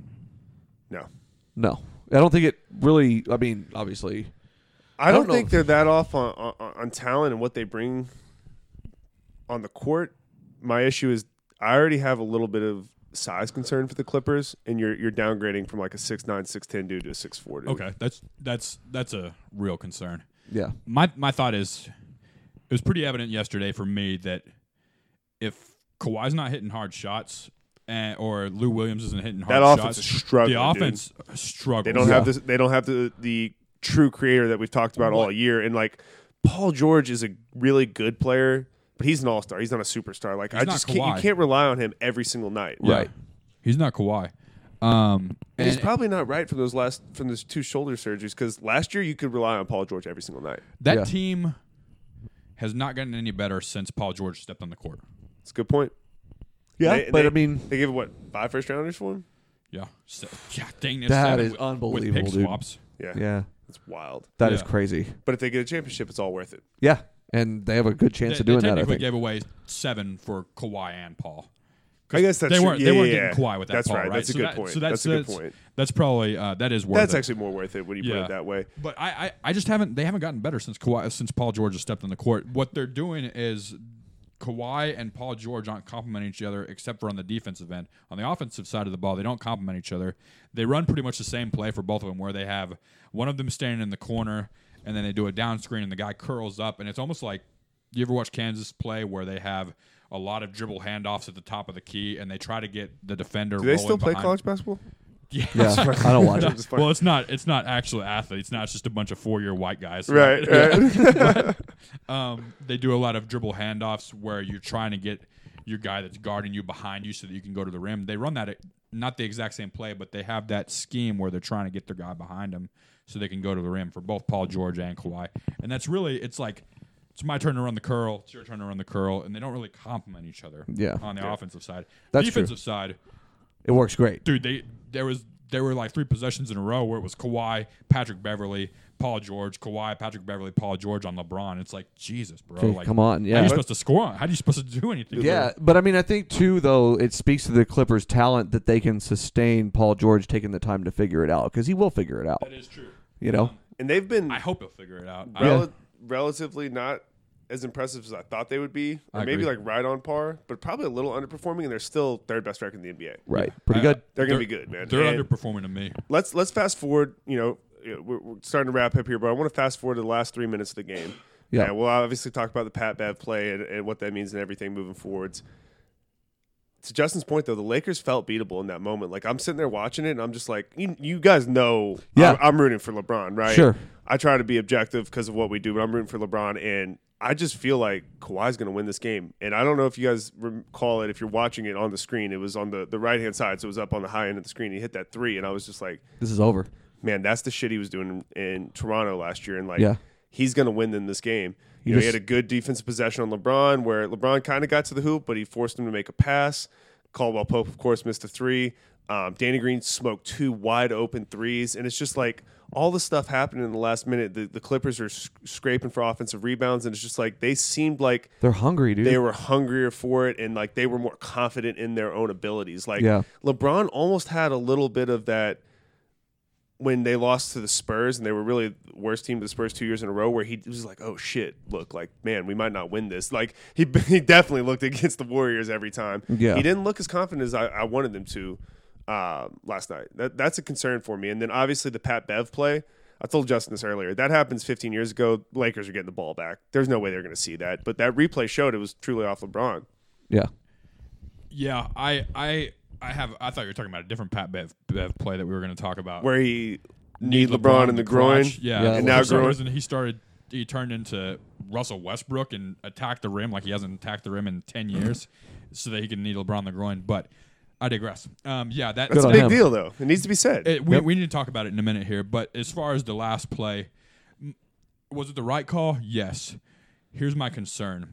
No.
no, I don't think it really. I mean, obviously,
I
I
don't,
don't know
think
if-
they're that off on, on, on talent and what they bring on the court. My issue is I already have a little bit of size concern for the Clippers, and you're you're downgrading from like a six nine, six ten dude to a six four dude.
Okay, that's that's that's a real concern.
yeah,
My my thought is, it was pretty evident yesterday for me that if Kawhi's not hitting hard shots, and, or Lou Williams isn't hitting hard
That
shots,
offense is struggling,
the
dude.
offense struggles.
They don't
Yeah.
have this. They don't have the the true creator that we've talked about all
What?
year. And like Paul George is a really good player, but he's an all star. He's not a superstar. Like
He's
I
not
just can't,
Kawhi.
you can't rely on him every single night.
Yeah.
Right.
He's not Kawhi. Um,
And he's
and
probably not right from those last from those two shoulder surgeries because last year you could rely on Paul George every single night.
that
Yeah.
team has not gotten any better since Paul George stepped on the court.
That's a good point.
yeah.
They-
but
they-
I mean,
They gave what five first rounders for him?
Yeah, so, yeah, dang it,
That
seven
is
with-
unbelievable,
with pick
dude.
swaps.
Yeah,
yeah,
that's wild.
that is
Yeah.
crazy.
But if they get a championship, it's all worth it.
Yeah, and they have a good chance
They,
of doing
they
that. I
technically
think.
gave away seven for Kawhi and Paul.
I guess that's
they
true.
weren't.
Yeah,
they weren't
yeah,
getting
yeah.
Kawhi with that.
That's
Paul,
right. That's a
So
good
that-
point.
So that's,
That's a good
that's-
point.
That's probably uh, that is worth
That's
it.
actually more worth it when you put
Yeah.
it that way.
But I, I, I just haven't. They haven't gotten better since Kawhi, since Paul George has stepped on the court. What they're doing is Kawhi and Paul George aren't complimenting each other, except for on the defensive end. On the offensive side of the ball, they don't compliment each other. They run pretty much the same play for both of them, where they have one of them standing in the corner, and then they do a down screen, and the guy curls up, and it's almost like you ever watch Kansas play, where they have a lot of dribble handoffs at the top of the key, and they try to get the defender.
Do they
rolling
still play
behind.
college basketball?
Yeah.
Yeah, I don't watch
I'm
it.
just fucking-
Well, it's not. It's not actual athletes. Now it's just a bunch of four-year white guys.
Right, right.
Um, they do a lot of dribble handoffs where you're trying to get your guy that's guarding you behind you so that you can go to the rim. They run that, not the exact same play, but they have that scheme where they're trying to get their guy behind them so they can go to the rim for both Paul George and Kawhi. And that's really, it's like it's my turn to run the curl, it's your turn to run the curl, and they don't really complement each other.
Yeah.
on the
Yeah.
offensive side.
That's
Defensive
true.
side,
It works great.
dude, they there was there were like three possessions in a row where it was Kawhi, Patrick Beverly, Paul George, Kawhi, Patrick Beverly, Paul George on LeBron. It's like Jesus, bro.
Okay,
like,
come on,
How are
yeah.
you supposed to score on? How are you supposed to do anything?
Yeah, but I mean, I think too, though, it speaks to the Clippers' talent that they can sustain Paul George taking the time to figure it out, because he will figure it out.
That is true.
You know,
And they've been
I hope he'll figure it out.
Yeah.
rel- relatively not as impressive as I thought they would be, or
I
maybe
agree.
like right on par, but probably a little underperforming, and they're still third best record in the N B A.
right? Pretty
I-
good.
They're gonna be good, man.
They're
And
underperforming to me.
let's let's fast forward. You know, we're, we're starting to wrap up here, but I want to fast forward to the last three minutes of the game.
Yeah.
And we'll obviously talk about the Pat Bev play and, and what that means and everything moving forwards. To Justin's point, though, the Lakers felt beatable in that moment. Like, I'm sitting there watching it, and I'm just like, you, you guys know
Yeah.
I'm, I'm rooting for LeBron, right?
Sure.
I try to be objective because of what we do, but I'm rooting for LeBron, and I just feel like Kawhi's going to win this game. And I don't know if you guys recall it, if you're watching it on the screen. It was on the, the right-hand side, so it was up on the high end of the screen. He hit that three, and I was just like,
This is over.
man, that's the shit he was doing in, in Toronto last year, and like
Yeah.
he's going to win in this game. You
You
know, he
just-
had a good defensive possession on LeBron, where LeBron kind of got to the hoop, but he forced him to make a pass. Caldwell Pope, of course, missed a three. Um, Danny Green smoked two wide open threes, and it's just like all the stuff happening in the last minute. The, the Clippers are sc- scraping for offensive rebounds, and it's just like they seemed like
They're hungry, dude.
they were hungrier for it, and like they were more confident in their own abilities. Like
Yeah.
LeBron almost had a little bit of that when they lost to the Spurs, and they were really the worst team to the Spurs two years in a row, where he was like, oh shit, look, like, man, we might not win this. Like he he definitely looked against the Warriors every time.
Yeah.
He didn't look as confident as I, I wanted them to uh, last night. That that's a concern for me. And then obviously the Pat Bev play. I told Justin this earlier. That happens fifteen years ago. Lakers are getting the ball back. There's no way they're going to see that. But that replay showed it was truly off LeBron.
yeah.
Yeah, I I I have. I thought you were talking about a different Pat Bev, Bev play that we were going to talk about.
Where he kneed LeBron in the groin.
crotch. Yeah,
Yeah,
and
and
now
now
for some
groin.
reason he started. He turned into Russell Westbrook and attacked the rim like he hasn't attacked the rim in ten years, so that he can knee LeBron in the groin. But I digress. Um, yeah, that,
That's
Good
a
on
big
him.
deal, though. It needs to be said.
It, we,
Yep.
we need to talk about it in a minute here, but as far as the last play, m- was it the right call? Yes. Here's my concern.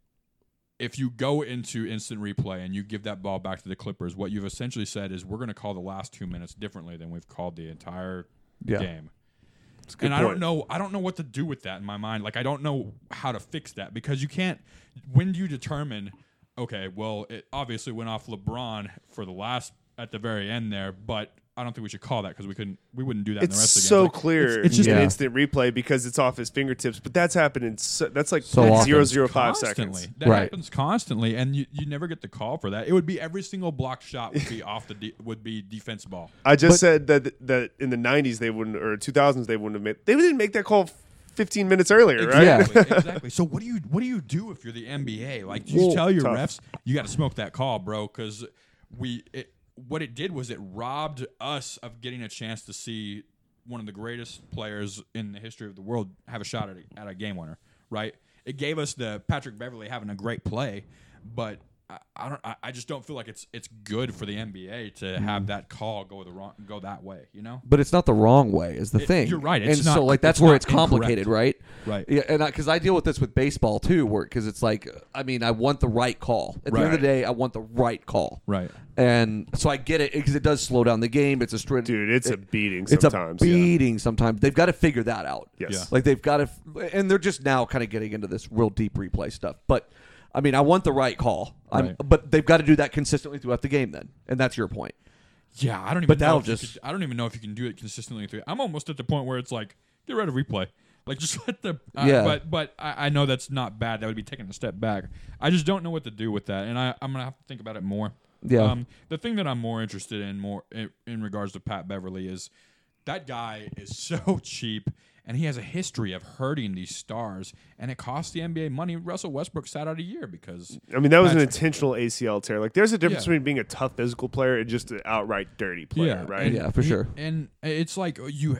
If you go into instant replay and you give that ball back to the Clippers, what you've essentially said is we're going to call the last two minutes differently than we've called the entire
Yeah.
game.
It's a good
And I
point.
don't know I don't know what to do with that in my mind. Like I don't know how to fix that because you can't when do you determine okay, well, it obviously went off LeBron for the last at the very end there, but I don't think we should call that because we couldn't we wouldn't do that in the
It's
rest of the
so
games. Like,
clear.
It's, it's just
an
Yeah.
instant replay because it's off his fingertips. But that's happening. So, that's like
So often.
zero zero five
constantly.
seconds.
That
Right.
happens constantly, and you, you never get the call for that. It would be every single block shot would be off the de- would be defense ball.
I just
But-
said that that in the nineties they wouldn't, or two thousands they wouldn't have made. They didn't make that call fifteen minutes earlier, right?
Yeah.
Exactly. exactly. So what do you what do you do if you're the N B A? Like, do you
Well,
tell your
tough.
refs you got to smoke that call, bro? Because we it, what it did was it robbed us of getting a chance to see one of the greatest players in the history of the world have a shot at a, at a game winner. Right? It gave us the Patrick Beverly having a great play, but. I, I don't. I, I just don't feel like it's it's good for the N B A to
Mm-hmm.
have that call go the wrong go that way. You know.
But it's not the wrong way, is the
It-
thing.
you're right, it's
and
not-
so, like, that's
it's
where
not
it's complicated, right?
Right.
Yeah, and because I, deal with this with baseball too, where because it's like, I mean, I want the right call. At the end of
Right.
the day, I want the right call.
Right.
And so I get it because it does slow down the game. It's a straight,
Dude, it's a
it-
beating
It's
sometimes.
a
yeah.
beating sometimes. They've got to figure that out.
Yes.
Yeah.
Like they've got to, and they're just now kind of getting into this real deep replay stuff. But I mean, I want the right call. I'm,
Right.
but they've got to do that consistently throughout the game. Then, and that's your point.
Yeah, I don't even
But
know.
that'll
If you
just-
could- I don't even know if you can do it consistently. Through. I'm almost at the point where it's like, get rid of replay. Like, just let the. Uh,
Yeah.
But but I, I know that's not bad. That would be taking a step back. I just don't know what to do with that, and I I'm gonna have to think about it more.
Yeah.
Um, the thing that I'm more interested in more in, in regards to Pat Beverly is that guy is so cheap. And he has a history of hurting these stars, and it costs the N B A money. Russell Westbrook sat out a year because
I mean, that was an
Patrick-
intentional A C L tear. Like, there's a difference
Yeah.
between being a tough physical player and just an outright dirty player, right?
and
Yeah, for
he-
sure.
And it's like you,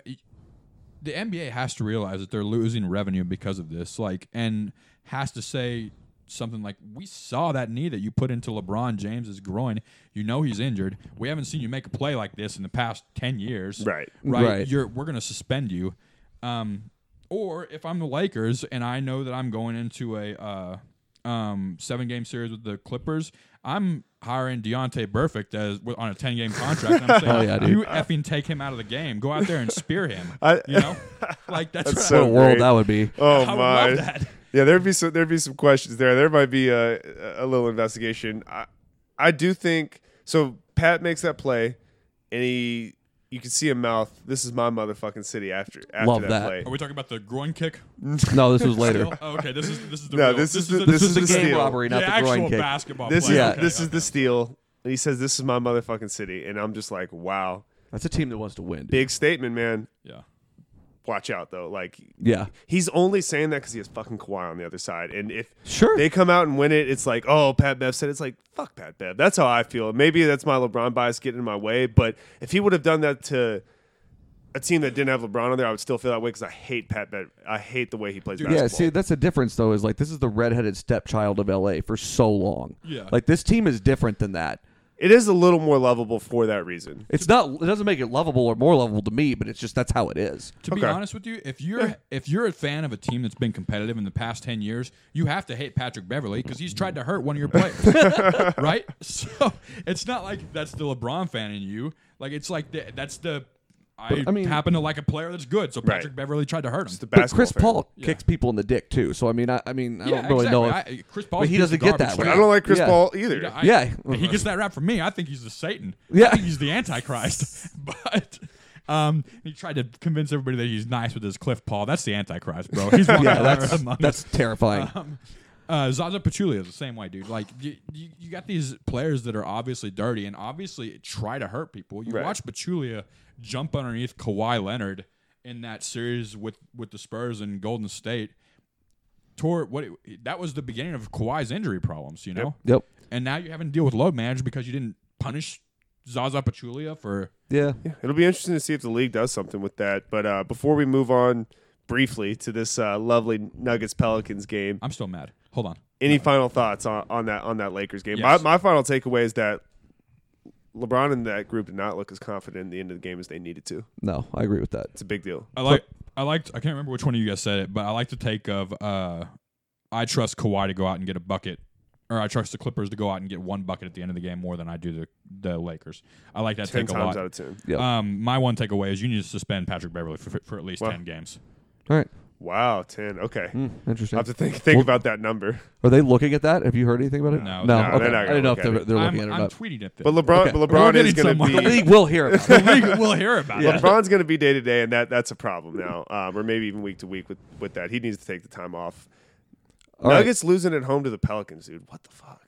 the N B A has to realize that they're losing revenue because of this, like, and has to say something like, "We saw that knee that you put into LeBron James's groin. You know he's injured. We haven't seen you make a play like this in the past ten years.
Right.
right.
Right.
You're we're gonna suspend you." Um, or if I'm the Lakers and I know that I'm going into a uh, um, seven game series with the Clippers, I'm hiring Deontay Burfict as on a ten game contract. And I'm saying,
Oh, yeah, dude.
you effing take him out of the game. Go out there and spear him.
I-
you know, like that's,
That's
what
so
What a world
great.
that would be.
Oh
I would
my!
love that.
Yeah, there'd be some there'd be some questions there. There might be a a little investigation. I I do think so. Pat makes that play, and he you can see him mouth, "This is my motherfucking city." After after
Love
that,
that.
play.
Are we talking about the groin kick?
No, this was later.
Still? Oh, okay, this is this is the
No,
real,
this is the-
the,
This,
This
was
is
the
the
game
steal.
robbery, not
the
the,
actual
groin kick.
basketball
This
play.
is
Yeah.
Okay,
this is
okay.
the steal, and he says, "This is my motherfucking city," and I'm just like, "Wow,
That's a team that wants to win. dude.
big statement, man."
Yeah.
Watch out though. Like,
Yeah.
he's only saying that because he has fucking Kawhi on the other side, and if
Sure.
they come out and win it, it's like, oh, Pat Bev said. It's like, fuck Pat Bev. That's how I feel. Maybe that's my LeBron bias getting in my way, but if he would have done that to a team that didn't have LeBron on there, I would still feel that way because I hate Pat Bev. I hate the way he plays
Dude,
basketball.
Yeah, see, that's the difference, though, is like this is the redheaded stepchild of L A for so long.
Yeah.
Like this team is different than that.
It is a little more lovable for that reason.
It's not. It doesn't make it lovable or more lovable to me, but it's just that's how it is.
To be
Okay.
honest with you, if you're if you're a fan of a team that's been competitive in the past ten years, you have to hate Patrick Beverly because he's tried to hurt one of your players, right? So it's not like that's the LeBron fan in you. Like it's like the, that's the. I,
But, I mean-
happen to like a player that's good, so Patrick
Right.
Beverly tried to hurt him.
Just the
But
basketball
Chris
fan.
Paul
Yeah.
kicks people in the dick too. So I mean, I, I mean, I
yeah,
don't really know. If,
exactly. I, Chris Paul's
but he
a piece
doesn't
of
get
garbage,
that
too.
way.
I don't like Chris
Yeah.
Paul either.
Yeah, I-
Yeah.
he gets that rap from me. I think he's the Satan.
Yeah.
I think he's the Antichrist. But um, he tried to convince everybody that he's nice with his Cliff Paul. That's the Antichrist, bro. He's one
yeah,
of
that's
among
that's terrifying.
Um, uh, Zaza Pachulia is the same way, dude. Like you, you, you got these players that are obviously dirty and obviously try to hurt people. You
Right.
watch Pachulia jump underneath Kawhi Leonard in that series with, with the Spurs and Golden State. Tore what it, that was the beginning of Kawhi's injury problems, you know.
Yep.
And now you're having to deal with load manage because you didn't punish Zaza Pachulia for.
Yeah.
Yeah, it'll be interesting to see if the league does something with that. But uh, before we move on briefly to this uh, lovely Nuggets Pelicans game,
I'm still mad. Hold on.
any final thoughts on, on that on that Lakers game?
Yes.
My, my final takeaway is that LeBron and that group did not look as confident in the end of the game as they needed to.
No, I agree with that.
It's a big deal.
I like. I liked. I can't remember which one of you guys said it, but I like the take of. Uh, I trust Kawhi to go out and get a bucket, or I trust the Clippers to go out and get one bucket at the end of the game more than I do the the Lakers. I like that
Ten
take a
times
lot.
out of ten.
Yeah.
Um, my one takeaway is you need to suspend Patrick Beverly for, for at least
Well-
ten games.
All right.
Wow, ten. Okay.
Hmm,
I
interesting.
have to think think
Well-
about that number.
Are they looking at that? Have you heard anything about it?
No,
no.
no,
okay.
they're not
I
gonna
didn't know if
look at
they're,
it.
they're
I'm,
looking at it or
I'm
not.
tweeting at them.
But LeBron,
Okay.
but
We're
LeBron is
getting
going to
somewhere.
The
be
league will hear about
the
it.
league will hear about it.
LeBron's going to be day to day, and that that's a problem now, um, or maybe even week to week with with that. He needs to take the time off.
All right.
Nuggets losing at home to the Pelicans, dude. What the fuck?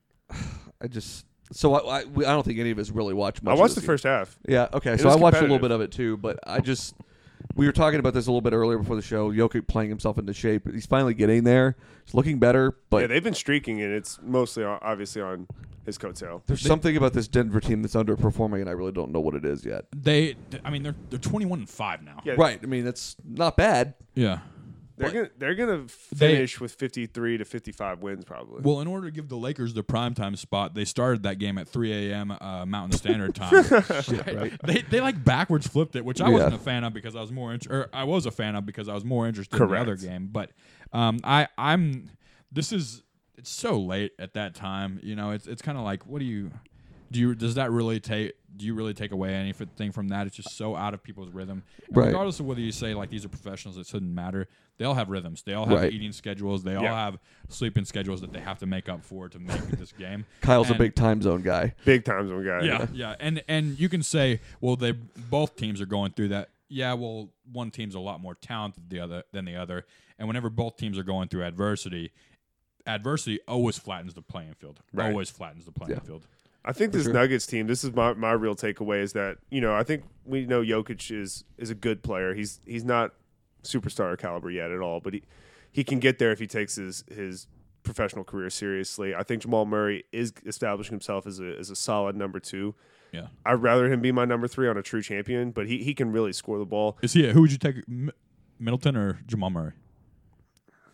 I just so I I, we, I don't think any of us really watched much.
I
of
watched
this
the
game.
first half.
Yeah. Okay.
It
So
was
I watched a little
competitive.
bit of it too, but I just we were talking about this a little bit earlier before the show. Jokic playing himself into shape. He's finally getting there. He's looking better, but
yeah, they've been streaking, and it's mostly o- obviously on his coattail.
there's something about this Denver team that's underperforming, and I really don't know what it is yet.
They, I mean, they're they're twenty-one and five now.
Yeah,
Right. I mean, it's not bad.
Yeah.
they're
but-
gonna they're gonna
They-
finish with fifty-three to fifty-five wins probably.
Well, in order to give the Lakers the primetime spot, they started that game at three a.m. Uh, Mountain Standard Time.
right.
They they like backwards flipped it, which I
Yeah.
wasn't a fan of because I was more inter- or I was a fan of because I was more interested in the
Correct.
other game. But um, I I'm this is it's so late at that time. You know, it's it's kind of like what do you do you does that really take do you really take away anything from that? It's just so out of people's rhythm. And
Right.
regardless of whether you say like these are professionals, it shouldn't matter. They all have rhythms. They all have
Right.
eating schedules. They all
Yeah.
have sleeping schedules that they have to make up for to make this game.
Kyle's
And-
a big time zone guy.
Big time zone guy.
yeah, yeah, and and you can say, well, they both teams are going through that. Yeah, well, one team's a lot more talented the other than the other, and whenever both teams are going through adversity, adversity always flattens the playing field.
Right.
Always flattens the playing
Yeah.
field.
I think this
sure.
Nuggets team. This is my, my real takeaway is that you know I think we know Jokic is is a good player. He's he's not superstar caliber yet at all, but he he can get there if he takes his his professional career seriously. I think Jamal Murray is establishing himself as a as a solid number two.
Yeah.
I'd rather him be my number three on a true champion, but he, he can really score the ball.
Is he? Who would you take, M- Middleton or Jamal Murray?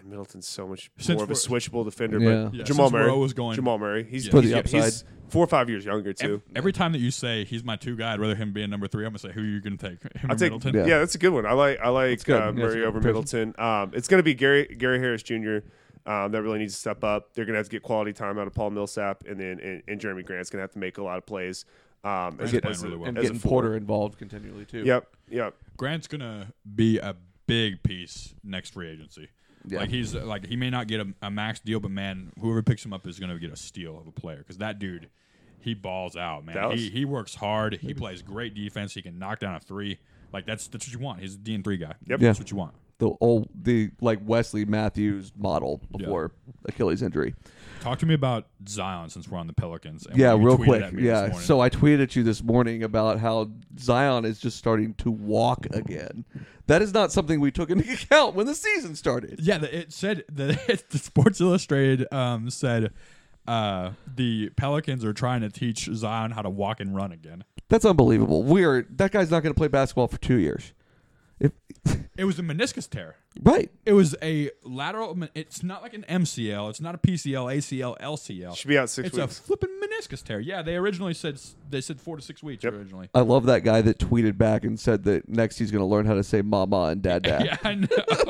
man, Middleton's so much
Since
more of a
we're-
switchable defender.
Yeah.
But
Yeah,
Jamal
since
Murray
Rowe was going-
Jamal Murray. He's,
Yeah.
For the
he's,
upside.
he's four or five years younger too.
Every, every time that you say he's my two guy, I'd rather him be a number three. I'm gonna say who are you gonna take? Him
I'll
or
take
Middleton?
Yeah.
yeah. That's a good one. I like I like
good.
uh,
Yeah,
Murray
it's a
over
good
Middleton. Um, it's going to be Gary Gary Harris Junior Um, that really needs to step up. They're going to have to get quality time out of Paul Millsap, and then and, and Jeremy Grant's going to have to make a lot of plays. Um, as,
Grant's
as
playing
a,
really well.
And
as a
getting
four.
Porter involved continually too.
Yep, yep.
Grant's gonna be a big piece next free agency.
Yeah.
Like he's like he may not get a, a max deal, but man, whoever picks him up is gonna get a steal of a player because that dude, he balls out, man.
Dallas?
He he works hard. He plays great defense. He can knock down a three. Like that's that's what you want. He's a D and three guy.
Yep.
Yeah.
That's what you want.
The old the like Wesley Matthews model before Achilles injury.
Talk to me about Zion since we're on the Pelicans. and
Yeah,
what you
real
tweeted
quick.
at me this
Yeah.
morning.
So I tweeted at you this morning about how Zion is just starting to walk again. That is not something we took into account when the season started.
Yeah, the, it said the, the Sports Illustrated um, said uh, the Pelicans are trying to teach Zion how to walk and run again.
That's unbelievable. We are that guy's not going to play basketball for two years. If
It was a meniscus tear.
right.
It was a lateral. It's not like an M C L. It's not a P C L, A C L, L C L.
Should be out six
It's
weeks.
a flipping meniscus tear. Yeah, they originally said they said four to six weeks
Yep.
originally.
I love that guy that tweeted back and said that next he's going to learn how to say mama and dad dad.
Yeah, I know.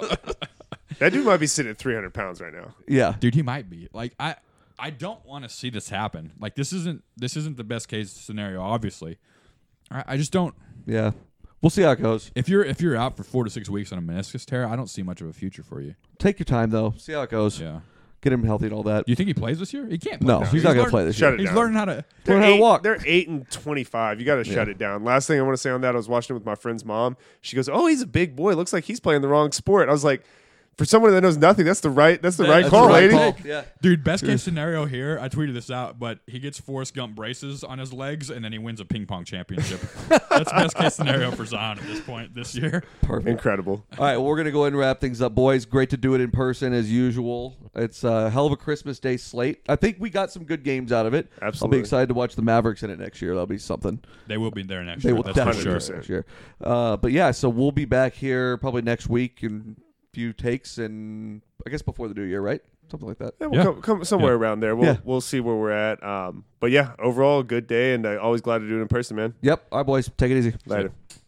That dude might be sitting at three hundred pounds right now.
Yeah.
Dude, he might be. Like I, I don't want to see this happen. Like this isn't this isn't the best case scenario. Obviously, I, I just don't.
Yeah. We'll see how it goes.
If you're if you're out for four to six weeks on a meniscus tear, I don't see much of a future for you.
Take your time though. See how it goes.
Yeah.
Get him healthy and all that.
Do you think he plays this year? He can't. Play
No,
this
he's
year.
not going to
learn-
play this
Shut
year.
it
He's
down.
learning how to.
They're
Learn how to
eight,
walk.
They're eight and twenty-five. You got to shut
Yeah.
it down. Last thing I want to say on that, I was watching it with my friend's mom. She goes, "Oh, he's a big boy. Looks like he's playing the wrong sport." I was like, "For someone that knows nothing, that's the right. That's the right
That's
call,
the right
lady."
call.
Yeah.
Dude, best case scenario here, I tweeted this out, but he gets Forrest Gump braces on his legs and then he wins a ping pong championship. That's best case scenario for Zion at this point this year.
Perfect.
Incredible.
All right, well, we're going to go ahead and wrap things up, boys. Great to do it in person as usual. It's a hell of a Christmas Day slate. I think we got some good games out of it. I'll
Absolutely.
be excited to watch the Mavericks in it next year. That'll be something.
They will be there next
They
year.
will
That's for
definitely
sure.
be there next year. Uh, but yeah, so we'll be back here probably next week in a few takes and I guess before the new year, right? Something like that.
Yeah, we'll
Yeah.
Come, come somewhere
Yeah.
around there. We'll
Yeah.
we'll see where we're at. Um, but yeah, overall, good day, and uh, always glad to do it in person, man.
Yep. All right, boys. Take it easy.
Later.
See ya.